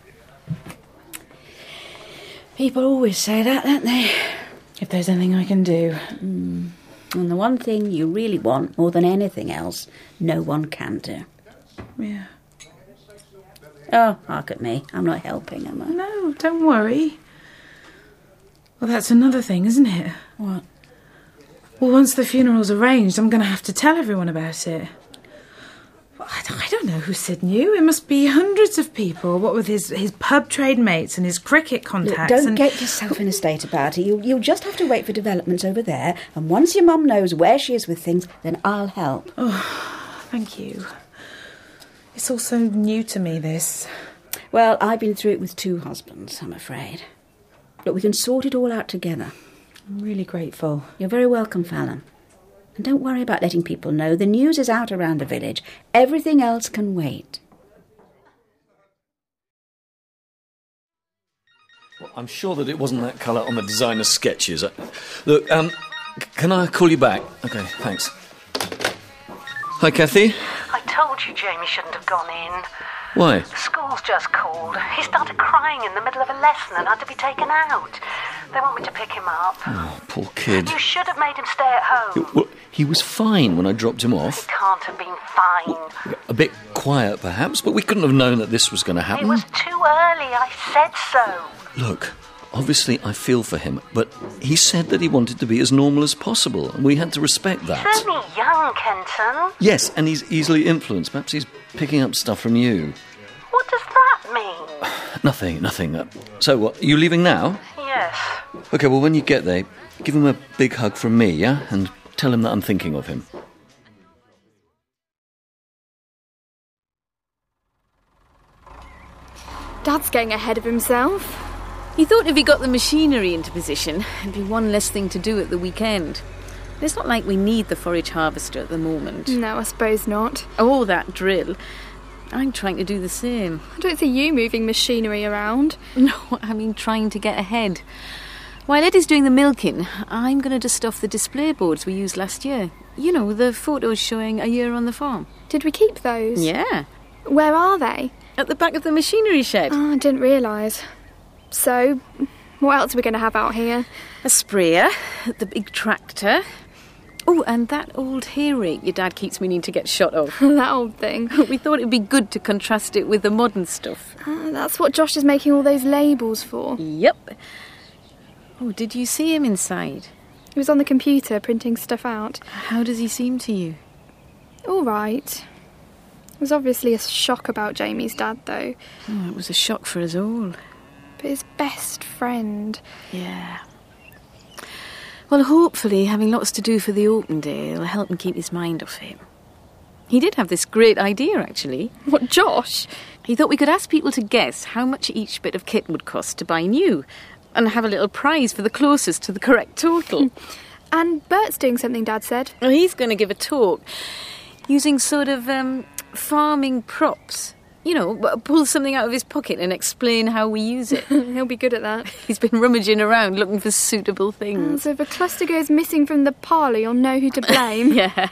People always say that, don't they? If there's anything I can do. And the one thing you really want more than anything else, no one can do. Yeah. Oh, hark at me. I'm not helping, am I? No, don't worry. Well, that's another thing, isn't it? What? Well, once the funeral's arranged, I'm going to have to tell everyone about it. Well, I don't know who Sid knew. It must be hundreds of people. What with his pub trade mates and his cricket contacts. Look, don't get yourself in a state about it. You'll just have to wait for developments over there. And once your mum knows where she is with things, then I'll help. Oh, thank you. It's all so new to me, this. Well, I've been through it with 2 husbands, I'm afraid. Look, we can sort it all out together. I'm really grateful. You're very welcome, Fallon. And don't worry about letting people know. The news is out around the village. Everything else can wait. Well, I'm sure that it wasn't that colour on the designer's sketches. Look, can I call you back? OK, thanks. Hi, Kathy. I told you Jamie shouldn't have gone in. Why? The school's just called. He started crying in the middle of a lesson and had to be taken out. They want me to pick him up. Oh, poor kid. You should have made him stay at home. Well, he was fine when I dropped him off. He can't have been fine. A bit quiet, perhaps, but we couldn't have known that this was going to happen. It was too early. I said so. Look, obviously I feel for him, but he said that he wanted to be as normal as possible, and we had to respect that. He's only young, Kenton. Yes, and he's easily influenced. Perhaps he's picking up stuff from you. What does that mean? Nothing. So, what, are you leaving now? Yes. OK, well, when you get there, give him a big hug from me, yeah? And tell him that I'm thinking of him. Dad's getting ahead of himself. He thought if he got the machinery into position, it'd be one less thing to do at the weekend. It's not like we need the forage harvester at the moment. No, I suppose not. Oh, that drill. I'm trying to do the same. I don't see you moving machinery around. No, I mean trying to get ahead. While Eddie's doing the milking, I'm going to dust off the display boards we used last year. You know, the photos showing a year on the farm. Did we keep those? Yeah. Where are they? At the back of the machinery shed. Oh, I didn't realise. So, what else are we going to have out here? A sprayer, the big tractor. Oh, and that old hay rake your dad keeps meaning to get shot of. That old thing. We thought it'd be good to contrast it with the modern stuff. That's what Josh is making all those labels for. Yep. Oh, did you see him inside? He was on the computer printing stuff out. How does he seem to you? All right. It was obviously a shock about Jamie's dad, though. Oh, it was a shock for us all. But his best friend. Yeah. Well, hopefully, having lots to do for the open day will help him keep his mind off him. He did have this great idea, actually. What, Josh? He thought we could ask people to guess how much each bit of kit would cost to buy new, and have a little prize for the closest to the correct total. And Bert's doing something, Dad said. Well, he's going to give a talk, using sort of farming props. You know, pull something out of his pocket and explain how we use it. He'll be good at that. He's been rummaging around looking for suitable things. So if a cluster goes missing from the parlour, you'll know who to blame. Yeah.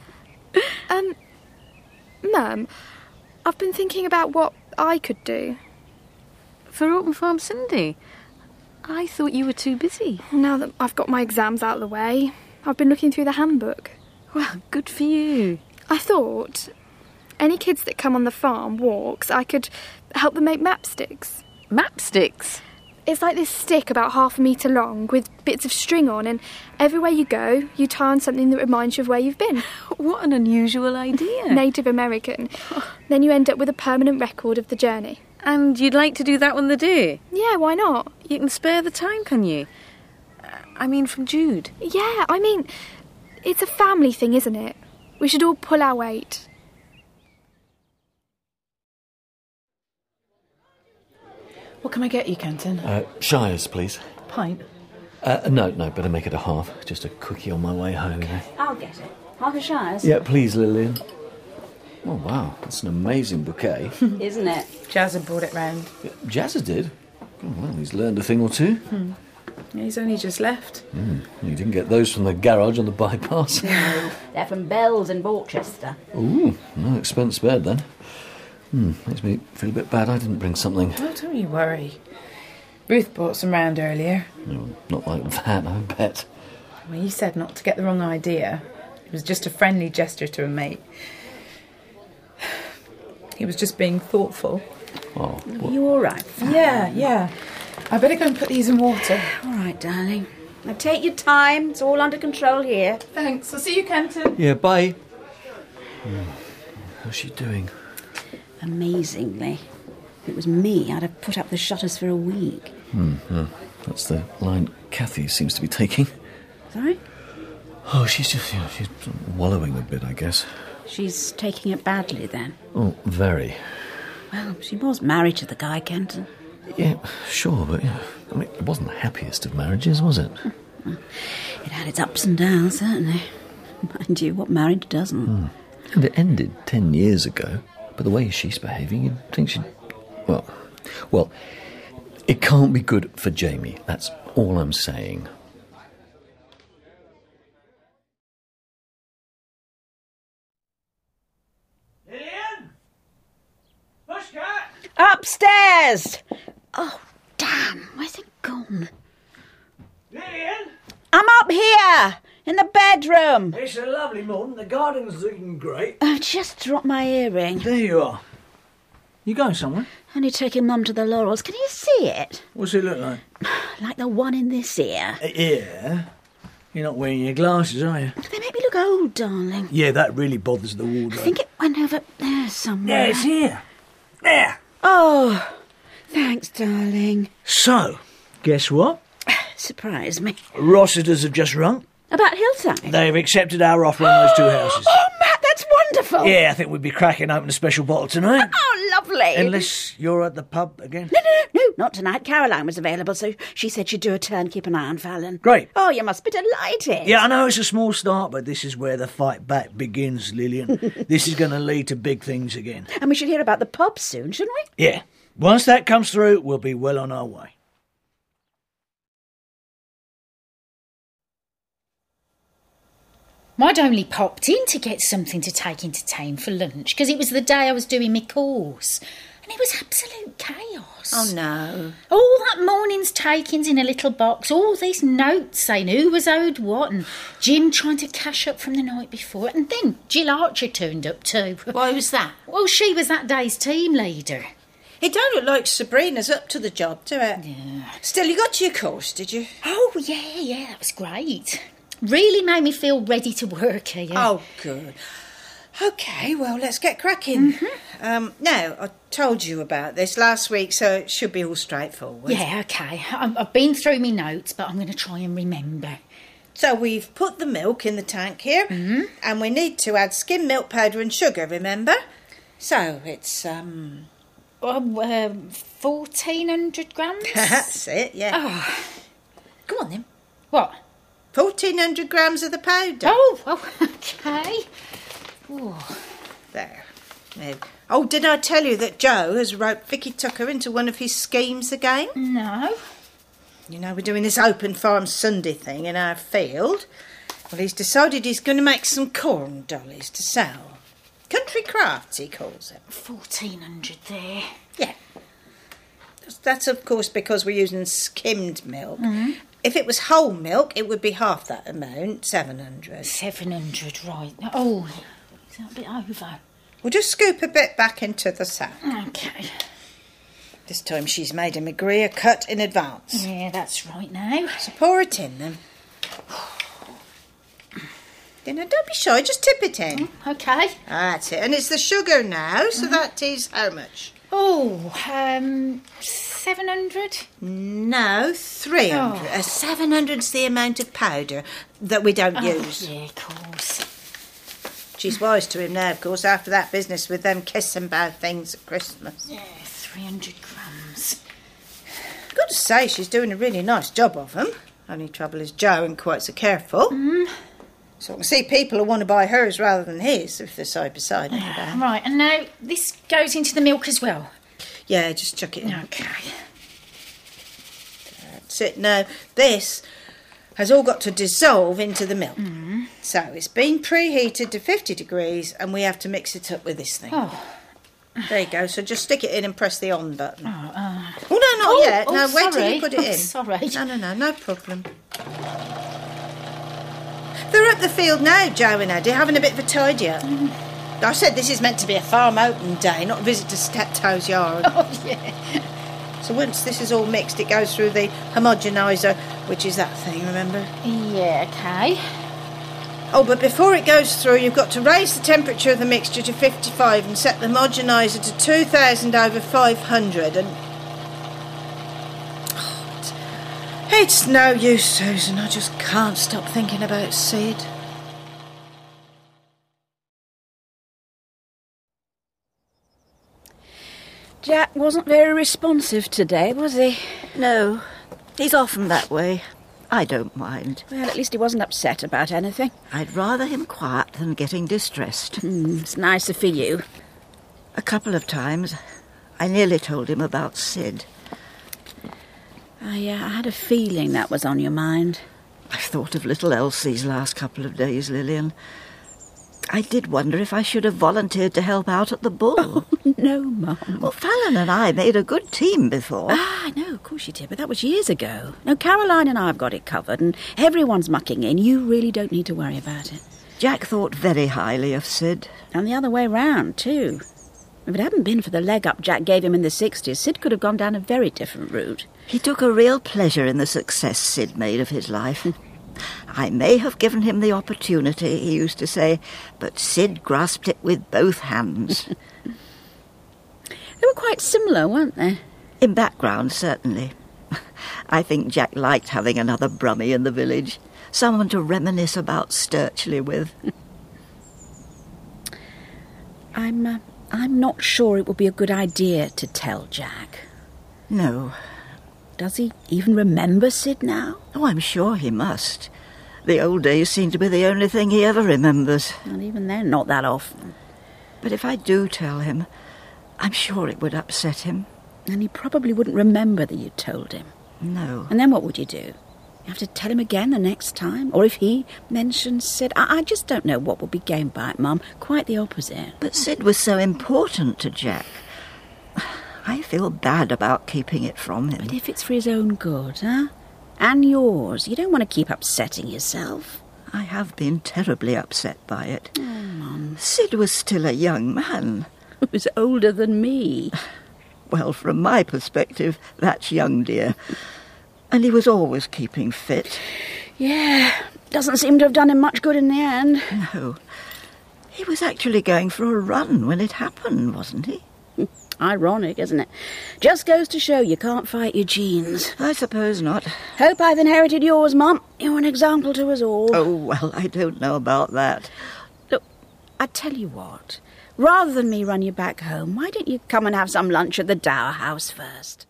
Mum, I've been thinking about what I could do. For Open Farm Sunday? I thought you were too busy. Now that I've got my exams out of the way, I've been looking through the handbook. Well, good for you. I thought any kids that come on the farm walks, I could help them make mapsticks. Mapsticks? It's like this stick about 1/2 metre long with bits of string on, and everywhere you go, you tie on something that reminds you of where you've been. What an unusual idea. Native American. Then you end up with a permanent record of the journey. And you'd like to do that on the day? Yeah, why not? You can spare the time, can you? I mean, from Jude. Yeah, I mean, it's a family thing, isn't it? We should all pull our weight. What can I get you, Kenton? Shires, please. Pint? No, better make it a half. Just a quickie on my way home. Okay. I'll get it. Half a Shires? Yeah, please, Lillian. Oh, wow, that's an amazing bouquet. Isn't it? Jazza brought it round. Yeah, Jazza did? Oh, well, he's learned a thing or two. Yeah, he's only just left. You didn't get those from the garage on the bypass. No, they're from Bell's in Borchester. Ooh, no expense spared then. Makes me feel a bit bad I didn't bring something. Oh, don't you worry. Ruth brought some round earlier. No, not like that, I bet. Well, you said not to get the wrong idea. It was just a friendly gesture to a mate. He was just being thoughtful. Oh, Are you all right? Yeah. I better go and put these in water. All right, darling. Now take your time. It's all under control here. Thanks. I'll see you, Kenton. Yeah, bye. How's she doing? Amazingly. If it was me, I'd have put up the shutters for a week. That's the line Kathy seems to be taking. Sorry? Oh, she's just, she's wallowing a bit, I guess. She's taking it badly, then? Oh, very. Well, she was married to the guy, Kenton. Yeah, sure, but I mean, it wasn't the happiest of marriages, was it? It had its ups and downs, certainly. Mind you, what marriage doesn't? And it ended 10 years ago, but the way she's behaving, you'd think she'd... Well, It can't be good for Jamie, that's all I'm saying. Upstairs! Oh, damn, where's it gone? Lillian? I'm up here, in the bedroom. It's a lovely morning. The garden's looking great. I've just dropped my earring. There you are. You going somewhere? Only taking Mum to the Laurels. Can you see it? What's it look like? Like the one in this ear. Yeah. You're not wearing your glasses, are you? They make me look old, darling. Yeah, that really bothers the wardrobe. I think it went over there somewhere. Yeah, it's here. There. Oh, thanks, darling. So, guess what? Surprise me. Rossiters have just rung. About Hillside? They've accepted our offer on those 2 houses. Oh, Matt, that's wonderful. Yeah, I think we'd be cracking open a special bottle tonight. Oh, lovely. Unless you're at the pub again. No, not tonight. Caroline was available, so she said she'd do a turn, keep an eye on Fallon. Great. Oh, you must be delighted. Yeah, I know it's a small start, but this is where the fight back begins, Lillian. This is going to lead to big things again. And we should hear about the pub soon, shouldn't we? Yeah. Once that comes through, we'll be well on our way. I'd only popped in to get something to take into town for lunch because it was the day I was doing my course. And it was absolute chaos. Oh, no. All that morning's takings in a little box, all these notes saying who was owed what, and Jim trying to cash up from the night before. And then Jill Archer turned up too. Why was that? Well, she was that day's team leader. It don't look like Sabrina's up to the job, do it? Yeah. Still, you got to your course, did you? Oh, yeah, that was great. Really made me feel ready to work here. Oh, good. OK, well, let's get cracking. Now, I told you about this last week, so it should be all straightforward. Yeah, OK. I've been through my notes, but I'm going to try and remember. So we've put the milk in the tank here, and we need to add skim milk powder and sugar, remember? So it's, 1,400 grams? That's it, yeah. Oh. Go on, then. What? 1,400 grams of the powder. Oh, OK. Ooh. There. Oh, did I tell you that Joe has roped Vicky Tucker into one of his schemes again? No. You know, we're doing this open farm Sunday thing in our field. Well, he's decided he's going to make some corn dollies to sell. Country crafts, he calls it. 1,400 there. Yeah. That's, of course, because we're using skimmed milk. If it was whole milk, it would be half that amount, 700. 700, right. Oh, is that a bit over? We'll just scoop a bit back into the sack. OK. This time she's made him agree a cut in advance. Yeah, that's right now. So pour it in, then. Don't be shy, just tip it in. OK. That's it. And it's the sugar now, so that is how much? Oh, 700? No, 300. Oh. 700's the amount of powder that we don't use. Yeah, of course. She's wise to him now, of course, after that business with them kissing about things at Christmas. Yeah, 300 grams. Got to say, she's doing a really nice job of them. Only trouble is Joe ain't quite so careful. So I can see people who want to buy hers rather than his if they're side by side. Right, and now this goes into the milk as well. Yeah, just chuck it in. OK. That's it. Now, this has all got to dissolve into the milk. So it's been preheated to 50 degrees and we have to mix it up with this thing. Oh. There you go. So just stick it in and press the on button. Oh, no, not yet. Oh, No, wait till sorry. you put it in. Sorry. No problem. They're up the field now, Joe and Eddie, having a bit of a tidy up. I said this is meant to be a farm open day, not a visit to Steptoe's yard. Oh, yeah. So once this is all mixed, it goes through the homogeniser, which is that thing, remember? Yeah, OK. Oh, but before it goes through, you've got to raise the temperature of the mixture to 55 and set the homogeniser to 2,000 over 500 and... It's no use, Susan. I just can't stop thinking about Sid. Jack wasn't very responsive today, was he? No, he's often that way. I don't mind. Well, at least he wasn't upset about anything. I'd rather him quiet than getting distressed. It's nicer for you. A couple of times, I nearly told him about Sid. I had a feeling that was on your mind. I've thought of little else these last couple of days, Lillian. I did wonder if I should have volunteered to help out at the Bull. Oh, no, Mum. Well, Fallon and I made a good team before. I know, of course you did, but that was years ago. No, Caroline and I have got it covered, and everyone's mucking in. You really don't need to worry about it. Jack thought very highly of Sid. And the other way round, too. If it hadn't been for the leg up Jack gave him in the 60s, Sid could have gone down a very different route. He took a real pleasure in the success Sid made of his life. I may have given him the opportunity, he used to say, but Sid grasped it with both hands. They were quite similar, weren't they? In background, certainly. I think Jack liked having another Brummie in the village, someone to reminisce about Sturchley with. I'm not sure it would be a good idea to tell Jack. No. Does he even remember Sid now? Oh, I'm sure he must. The old days seem to be the only thing he ever remembers. And even then, not that often. But if I do tell him, I'm sure it would upset him. And he probably wouldn't remember that you told him. No. And then what would you do? You have to tell him again the next time? Or if he mentions Sid? I just don't know what would be gained by it, Mum. Quite the opposite. But Sid was so important to Jack. I feel bad about keeping it from him. But if it's for his own good, huh? And yours, you don't want to keep upsetting yourself. I have been terribly upset by it. Oh, Mum. Sid was still a young man. He was older than me. Well, from my perspective, that's young, dear. And he was always keeping fit. Yeah, doesn't seem to have done him much good in the end. No. He was actually going for a run when it happened, wasn't he? Ironic, isn't it? Just goes to show you can't fight your genes. I suppose not. Hope I've inherited yours, Mum. You're an example to us all. Oh, well, I don't know about that. Look, I tell you what. Rather than me run you back home, why don't you come and have some lunch at the Dower House first?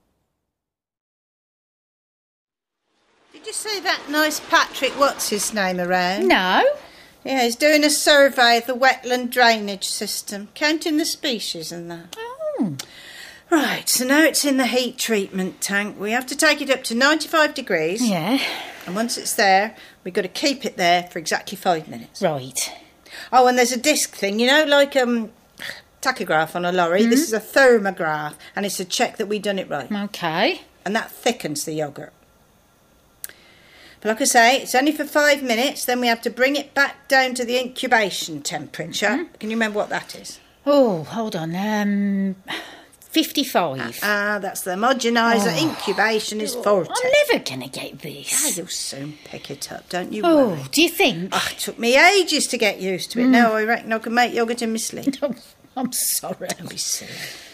Did you see that nice Patrick what's-his-name around? No. Yeah, he's doing a survey of the wetland drainage system, counting the species and that. Oh. Right, so now it's in the heat treatment tank. We have to take it up to 95 degrees. Yeah. And once it's there, we've got to keep it there for exactly 5 minutes. Right. Oh, and there's a disc thing, you know, like tachograph on a lorry. Mm-hmm. This is a thermograph, and it's a check that we've done it right. Okay. And that thickens the yoghurt. But like I say, it's only for 5 minutes, then we have to bring it back down to the incubation temperature. Mm-hmm. Can you remember what that is? Oh, hold on. 55. That's the homogeniser. Incubation is 40. I'm never going to get this. You'll soon pick it up, don't you Oh, worry. do you think? Oh, it took me ages to get used to it. Now I reckon I can make yoghurt in my sleep. I'm sorry. Don't be silly.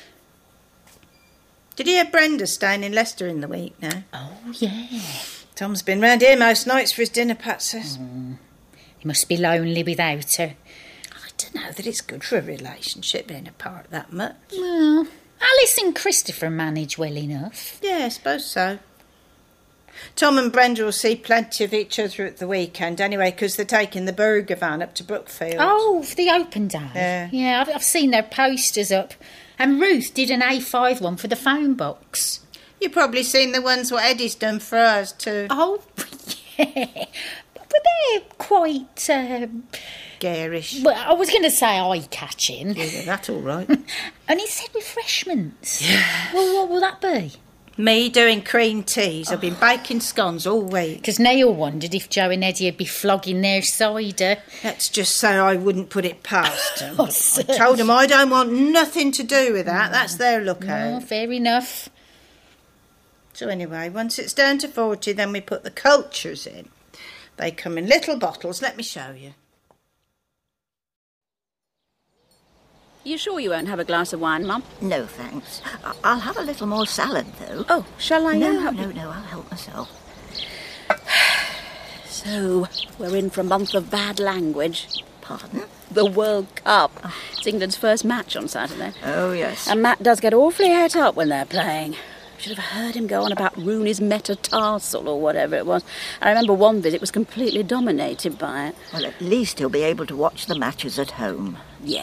Did you hear Brenda staying in Leicester in the week now? Oh, yeah. Tom's been round here most nights for his dinner, Pat says. He must be lonely without her. I don't know that it's good for a relationship being apart that much. Well, Alice and Christopher manage well enough. Yeah, I suppose so. Tom and Brenda will see plenty of each other at the weekend anyway, because they're taking the burger van up to Brookfield. Oh, for the open day. Yeah, I've seen their posters up. And Ruth did an A5 one for the phone box. You've probably seen the ones what Eddie's done for us too. Oh, yeah. But they're quite... garish. Well, I was going to say eye-catching. Yeah, that's all right. And he said refreshments. Yeah. Well, what will that be? Me doing cream teas. I've been baking scones all week. Because Neil wondered if Joe and Eddie would be flogging their cider. That's just so I wouldn't put it past them. I told them I don't want nothing to do with that. That's their lookout. Oh, fair enough. So anyway, once it's down to 40, then we put the cultures in. They come in little bottles. Let me show you. You sure you won't have a glass of wine, Mum? No, thanks. I'll have a little more salad, though. Oh, shall I? No, I'll help myself. So, we're in for a month of bad language. Pardon? The World Cup. It's England's first match on Saturday. Oh, yes. And Matt does get awfully het up when they're playing. Should have heard him go on about Rooney's metatarsal or whatever it was. I remember one visit was completely dominated by it. Well, at least he'll be able to watch the matches at home. Yeah.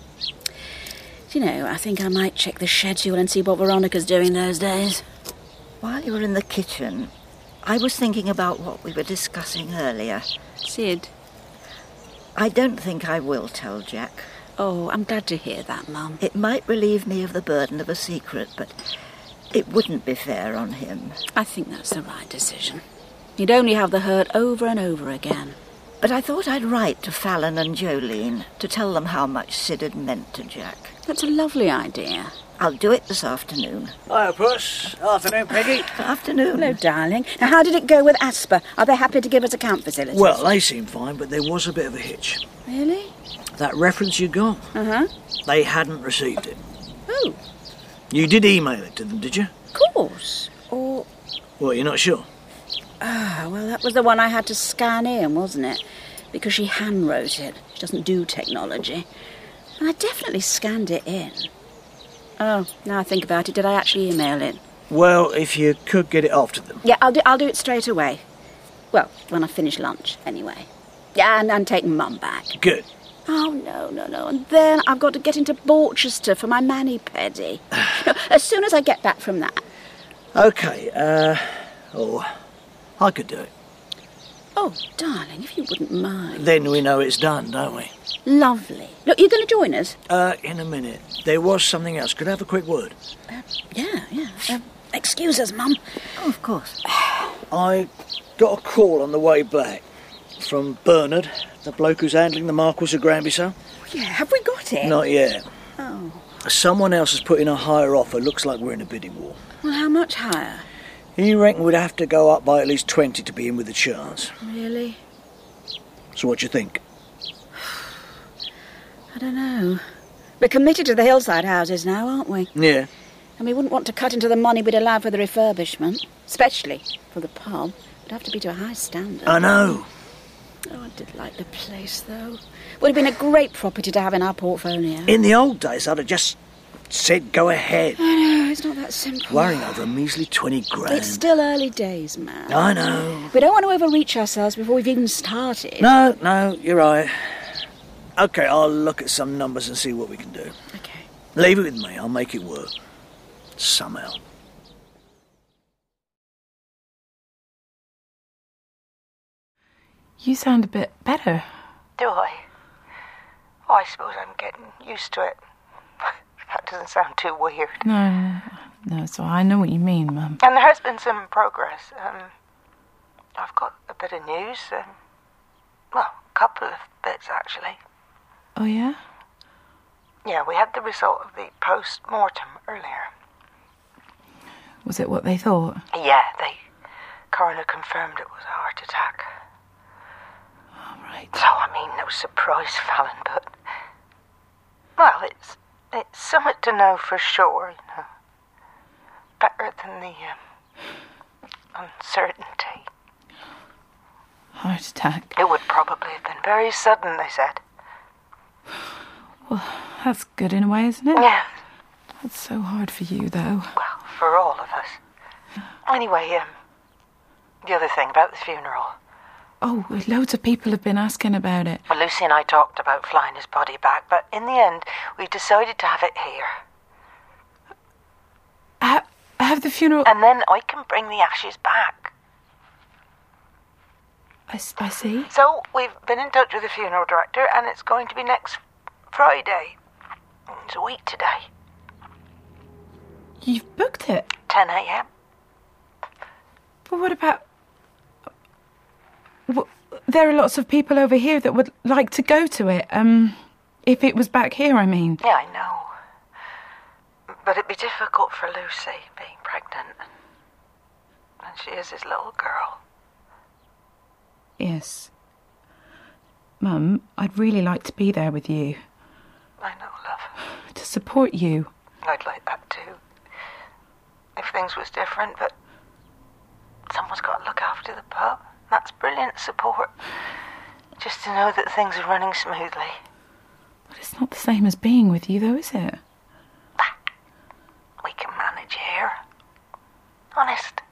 Do you know, I think I might check the schedule and see what Veronica's doing those days. While you were in the kitchen, I was thinking about what we were discussing earlier. Sid? I don't think I will tell Jack. Oh, I'm glad to hear that, Mum. It might relieve me of the burden of a secret, but it wouldn't be fair on him. I think that's the right decision. You'd only have the hurt over and over again. But I thought I'd write to Fallon and Jolene to tell them how much Sid had meant to Jack. That's a lovely idea. I'll do it this afternoon. Hiya, Puss. Afternoon, Peggy. Afternoon. Hello, darling. Now, how did it go with Asper? Are they happy to give us account facilities? Well, they seem fine, but there was a bit of a hitch. Really? That reference you got, they hadn't received it. Oh. You did email it to them, did you? Of course. Or... Well, you're not sure? Ah, well, that was the one I had to scan in, wasn't it? Because she handwrote it. She doesn't do technology. And I definitely scanned it in. Oh, now I think about it, did I actually email it? Well, if you could get it off to them. Yeah, I'll do it straight away. Well, when I finish lunch, anyway. Yeah, and take Mum back. Good. Oh, no. And then I've got to get into Borchester for my mani-pedi. No, as soon as I get back from that. OK, I could do it. Oh, darling, if you wouldn't mind. Then we know it's done, don't we? Lovely. Look, you're going to join us? In a minute. There was something else. Could I have a quick word? Yeah. Excuse us, Mum. Oh, of course. I got a call on the way back from Bernard, the bloke who's handling the Marquis of Granby, sir. Yeah, have we got it? Not yet. Oh. Someone else has put in a higher offer. Looks like we're in a bidding war. Well, how much higher? He reckoned we'd have to go up by at least 20 to be in with a chance. Really? So what do you think? I don't know. We're committed to the hillside houses now, aren't we? Yeah. And we wouldn't want to cut into the money we'd allowed for the refurbishment, especially for the pub. It'd have to be to a high standard. I know. Oh, I did like the place, though. Would have been a great property to have in our portfolio. In the old days, I'd have just said go ahead. I know, it's not that simple. Worrying over a measly 20 grand. It's still early days, man. I know. We don't want to overreach ourselves before we've even started. No, you're right. OK, I'll look at some numbers and see what we can do. OK. Leave it with me. I'll make it work. Somehow. You sound a bit better. Do I? Oh, I suppose I'm getting used to it. That doesn't sound too weird. No, so I know what you mean, Mum. And there has been some progress. I've got a bit of news. Well, a couple of bits, actually. Oh, yeah? Yeah, we had the result of the post-mortem earlier. Was it what they thought? Yeah, the coroner confirmed it was a heart attack. All right. So, I mean, no surprise, Fallon, but... Well, it's something to know for sure, you know. Better than the uncertainty. Heart attack. It would probably have been very sudden, they said. Well, that's good in a way, isn't it? Yeah. That's so hard for you, though. Well, for all of us. Anyway, the other thing about the funeral. Oh, loads of people have been asking about it. Well, Lucy and I talked about flying his body back, but in the end, we decided to have it here. Have the funeral... And then I can bring the ashes back. I see. So, we've been in touch with the funeral director, and it's going to be next Friday. It's a week today. You've booked it? 10 a.m. But what about... There are lots of people over here that would like to go to it. If it was back here, I mean. Yeah, I know. But it'd be difficult for Lucy, being pregnant. And she is his little girl. Yes. Mum, I'd really like to be there with you. I know, love. To support you. I'd like that too. If things was different, but someone's got to look after the pub. That's brilliant support. Just to know that things are running smoothly. But it's not the same as being with you, though, is it? We can manage here. Honest.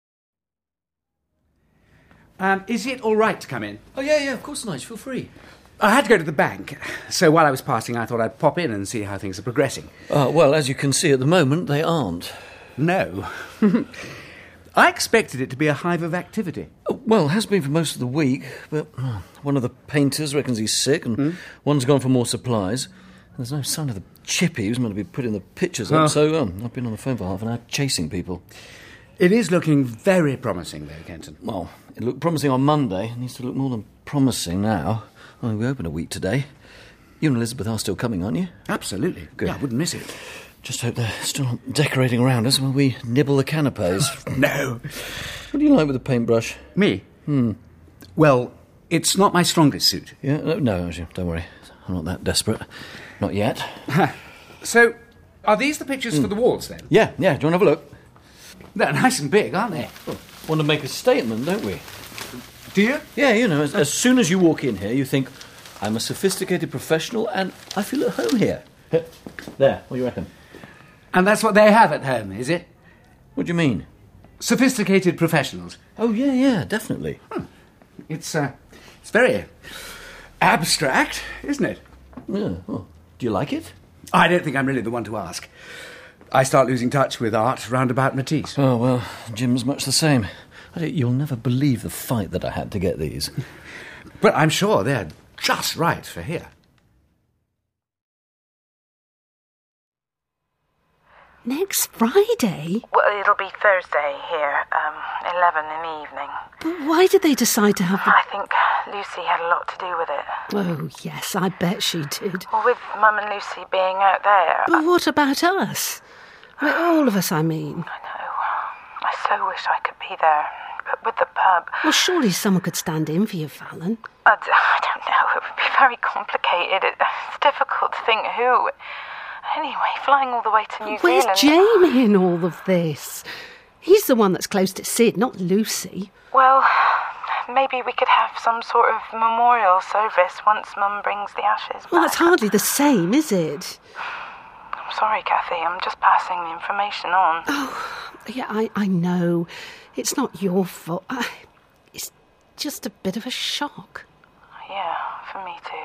Is it all right to come in? Oh, yeah, of course, Nigel. Feel free. I had to go to the bank, so while I was passing, I thought I'd pop in and see how things are progressing. Well, as you can see at the moment, they aren't. No. I expected it to be a hive of activity. Well, it has been for most of the week, but one of the painters reckons he's sick, and one's gone for more supplies. There's no sign of the chippy who's meant to be putting the pictures up, so I've been on the phone for half an hour chasing people. It is looking very promising, though, Kenton. Well, it looked promising on Monday. It needs to look more than promising now. Well, we open a week today. You and Elizabeth are still coming, aren't you? Absolutely. Good. Yeah, I wouldn't miss it. Just hope they're still not decorating around us while we nibble the canapes. No. What do you like with a paintbrush? Me? Well, it's not my strongest suit. Yeah? No, actually, don't worry. I'm not that desperate. Not yet. So, are these the pictures for the walls, then? Yeah. Do you want to have a look? They're nice and big, aren't they? Well, want to make a statement, don't we? Do you? Yeah, as soon as you walk in here, you think, I'm a sophisticated professional and I feel at home here. There, what do you reckon? And that's what they have at home, is it? What do you mean? Sophisticated professionals. Oh, yeah, definitely. It's very abstract, isn't it? Yeah. Well, do you like it? I don't think I'm really the one to ask. I start losing touch with art round about Matisse. Oh, well, Jim's much the same. You'll never believe the fight that I had to get these. But I'm sure they're just right for here. Next Friday? Well, it'll be Thursday here, 11 in the evening. But why did they decide to have the... I think Lucy had a lot to do with it. Oh, yes, I bet she did. Well, with Mum and Lucy being out there... But what about us? I mean, all of us, I mean. I know. I so wish I could be there. But with the pub... Well, surely someone could stand in for you, Fallon. I don't know. It would be very complicated. It's difficult to think who... Anyway, flying all the way to New Zealand... Where's Jamie in all of this? He's the one that's close to Sid, not Lucy. Well, maybe we could have some sort of memorial service once Mum brings the ashes back. Well, that's hardly the same, is it? I'm sorry, Kathy. I'm just passing the information on. Oh, yeah, I know. It's not your fault. It's just a bit of a shock. Yeah, for me too.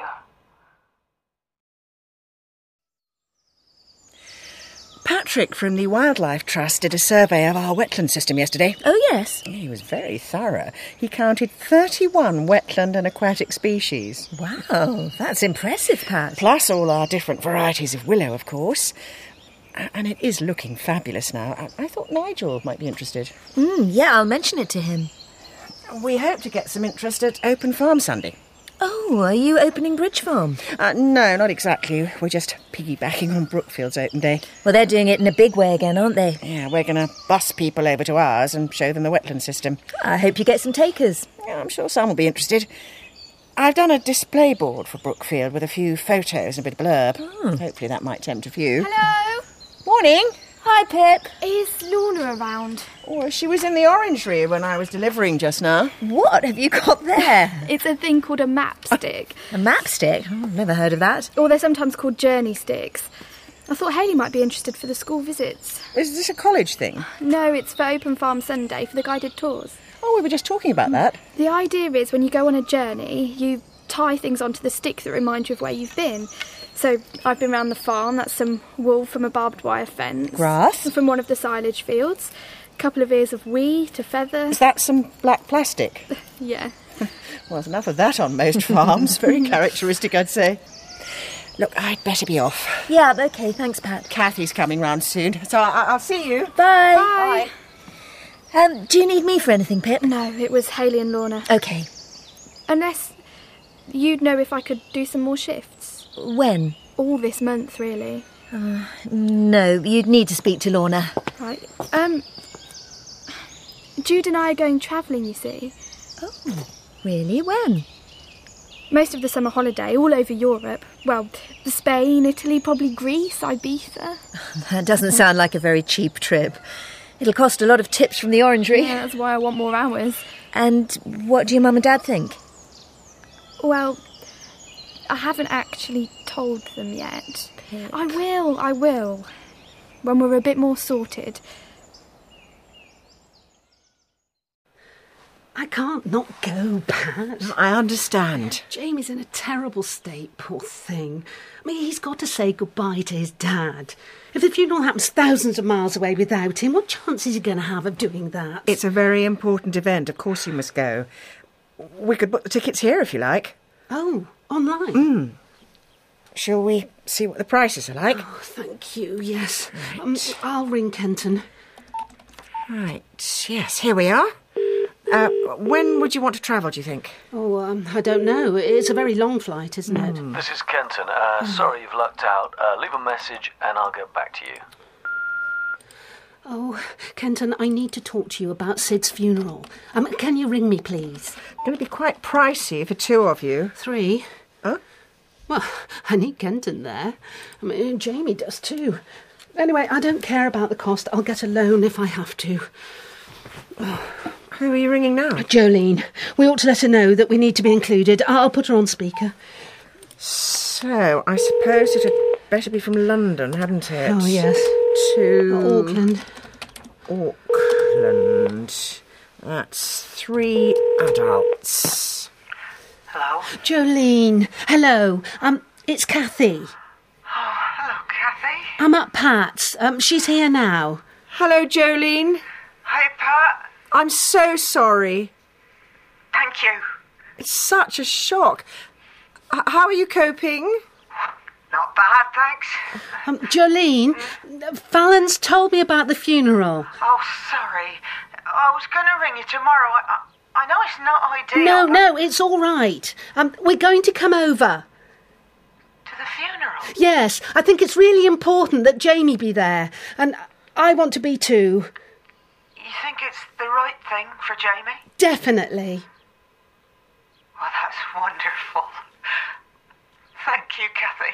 Patrick from the Wildlife Trust did a survey of our wetland system yesterday. Oh, yes? He was very thorough. He counted 31 wetland and aquatic species. Wow, that's impressive, Pat. Plus all our different varieties of willow, of course. And it is looking fabulous now. I thought Nigel might be interested. Yeah, I'll mention it to him. We hope to get some interest at Open Farm Sunday. Oh, are you opening Bridge Farm? No, not exactly. We're just piggybacking on Brookfield's open day. Well, they're doing it in a big way again, aren't they? Yeah, we're going to bus people over to ours and show them the wetland system. I hope you get some takers. Yeah, I'm sure some will be interested. I've done a display board for Brookfield with a few photos and a bit of blurb. Hopefully that might tempt a few. Hello. Morning. Hi, Pip. Is Lorna around? Oh, she was in the orangery when I was delivering just now. What have you got there? It's a thing called a map stick. A map stick? Oh, I've never heard of that. Or they're sometimes called journey sticks. I thought Hayley might be interested for the school visits. Is this a college thing? No, it's for Open Farm Sunday for the guided tours. Oh, we were just talking about that. The idea is when you go on a journey, you tie things onto the stick that remind you of where you've been. So I've been round the farm. That's some wool from a barbed wire fence. Grass? From one of the silage fields. A couple of ears of wheat, a feather. Is that some black plastic? Yeah. Well, there's enough of that on most farms. Very characteristic, I'd say. Look, I'd better be off. Yeah, OK, thanks, Pat. Kathy's coming round soon, so I'll see you. Bye. Bye. Do you need me for anything, Pip? No, it was Hayley and Lorna. OK. Unless you'd know if I could do some more shifts. When? All this month, really. No, you'd need to speak to Lorna. Right. Jude and I are going travelling, you see. Oh, really? When? Most of the summer holiday, all over Europe. Well, Spain, Italy, probably Greece, Ibiza. That doesn't sound like a very cheap trip. It'll cost a lot of tips from the orangery. Yeah, that's why I want more hours. And what do your mum and dad think? Well, I haven't actually told them yet. Pip. I will. When we're a bit more sorted. I can't not go, Pat. I understand. Jamie's in a terrible state, poor thing. I mean, he's got to say goodbye to his dad. If the funeral happens thousands of miles away without him, what chance is he going to have of doing that? It's a very important event. Of course you must go. We could book the tickets here if you like. Oh, online? Shall we see what the prices are like? Oh, thank you, yes. I'll ring Kenton. Right, yes, here we are. When would you want to travel, do you think? Oh, I don't know. It's a very long flight, isn't it? This is Kenton. Sorry you've lucked out. Leave a message and I'll get back to you. Oh, Kenton, I need to talk to you about Sid's funeral. Can you ring me, please? It's going to be quite pricey for 2 of you. 3? Oh? Well, I need Kenton there. I mean, Jamie does too. Anyway, I don't care about the cost. I'll get a loan if I have to. Who are you ringing now? Jolene. We ought to let her know that we need to be included. I'll put her on speaker. So, I suppose it had better be from London, hadn't it? Oh, yes. To... Auckland. That's 3 adults. Hello? Jolene. Hello. It's Kathy. Oh, hello, Kathy. I'm at Pat's. She's here now. Hello, Jolene. Hi, Pat. I'm so sorry. Thank you. It's such a shock. How are you coping? Not bad, thanks. Jolene, Fallon's told me about the funeral. Oh, sorry. I was going to ring you tomorrow. I know it's not ideal. No, it's all right. We're going to come over. To the funeral? Yes, I think it's really important that Jamie be there. And I want to be too. You think it's the right thing for Jamie? Definitely. Well, that's wonderful. Thank you, Kathy.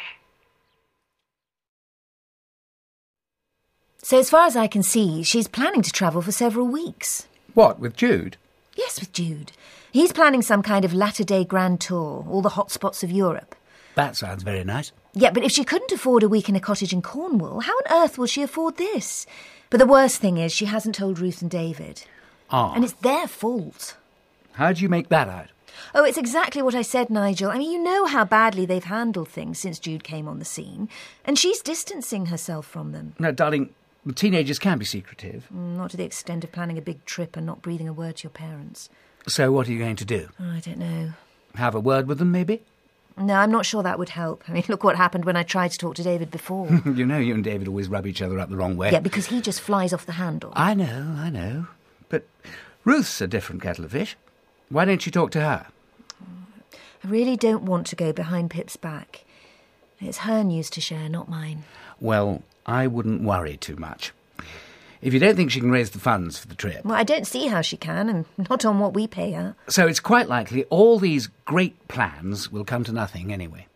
So as far as I can see, she's planning to travel for several weeks. What, with Jude? Yes, with Jude. He's planning some kind of latter-day grand tour, all the hot spots of Europe. That sounds very nice. Yeah, but if she couldn't afford a week in a cottage in Cornwall, how on earth will she afford this? But the worst thing is she hasn't told Ruth and David. Ah. And it's their fault. How do you make that out? Oh, it's exactly what I said, Nigel. I mean, you know how badly they've handled things since Jude came on the scene. And she's distancing herself from them. No, darling, teenagers can be secretive. Not to the extent of planning a big trip and not breathing a word to your parents. So what are you going to do? Oh, I don't know. Have a word with them, maybe? No, I'm not sure that would help. I mean, look what happened when I tried to talk to David before. You know you and David always rub each other up the wrong way. Yeah, because he just flies off the handle. I know. But Ruth's a different kettle of fish. Why don't you talk to her? I really don't want to go behind Pip's back. It's her news to share, not mine. Well, I wouldn't worry too much. If you don't think she can raise the funds for the trip... Well, I don't see how she can, and not on what we pay her. So it's quite likely all these great plans will come to nothing anyway.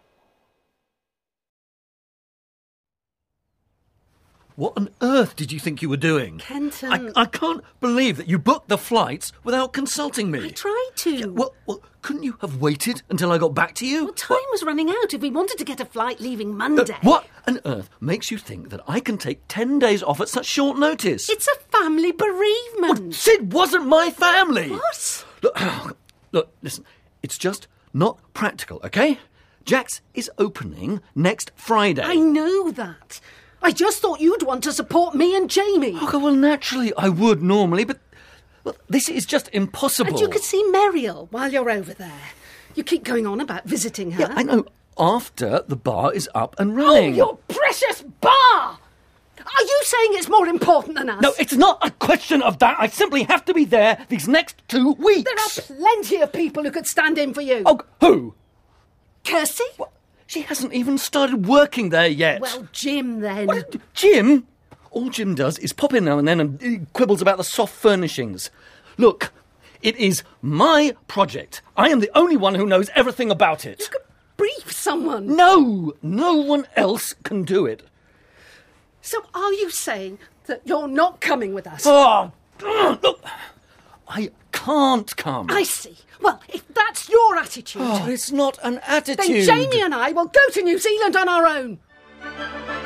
What on earth did you think you were doing? Kenton... I can't believe that you booked the flights without consulting me. I tried to. Yeah, well, couldn't you have waited until I got back to you? Well, time was running out if we wanted to get a flight leaving Monday. What on earth makes you think that I can take 10 days off at such short notice? It's a family bereavement. Well, Sid wasn't my family. What? Look, listen, it's just not practical, okay? Jack's is opening next Friday. I know that. I just thought you'd want to support me and Jamie. Okay, well, naturally I would normally, but this is just impossible. And you could see Muriel while you're over there. You keep going on about visiting her. Yeah, I know. After the bar is up and running. Oh, your precious bar! Are you saying it's more important than us? No, it's not a question of that. I simply have to be there these next 2 weeks. There are plenty of people who could stand in for you. Oh, who? Kirsty? What? She hasn't even started working there yet. Well, Jim, then. What? Jim? All Jim does is pop in now and then and he quibbles about the soft furnishings. Look, it is my project. I am the only one who knows everything about it. You could brief someone. No one else can do it. So are you saying that you're not coming with us? Oh, look, I can't come. I see. Well, if that's your attitude... Oh, it's not an attitude. Then Jamie and I will go to New Zealand on our own.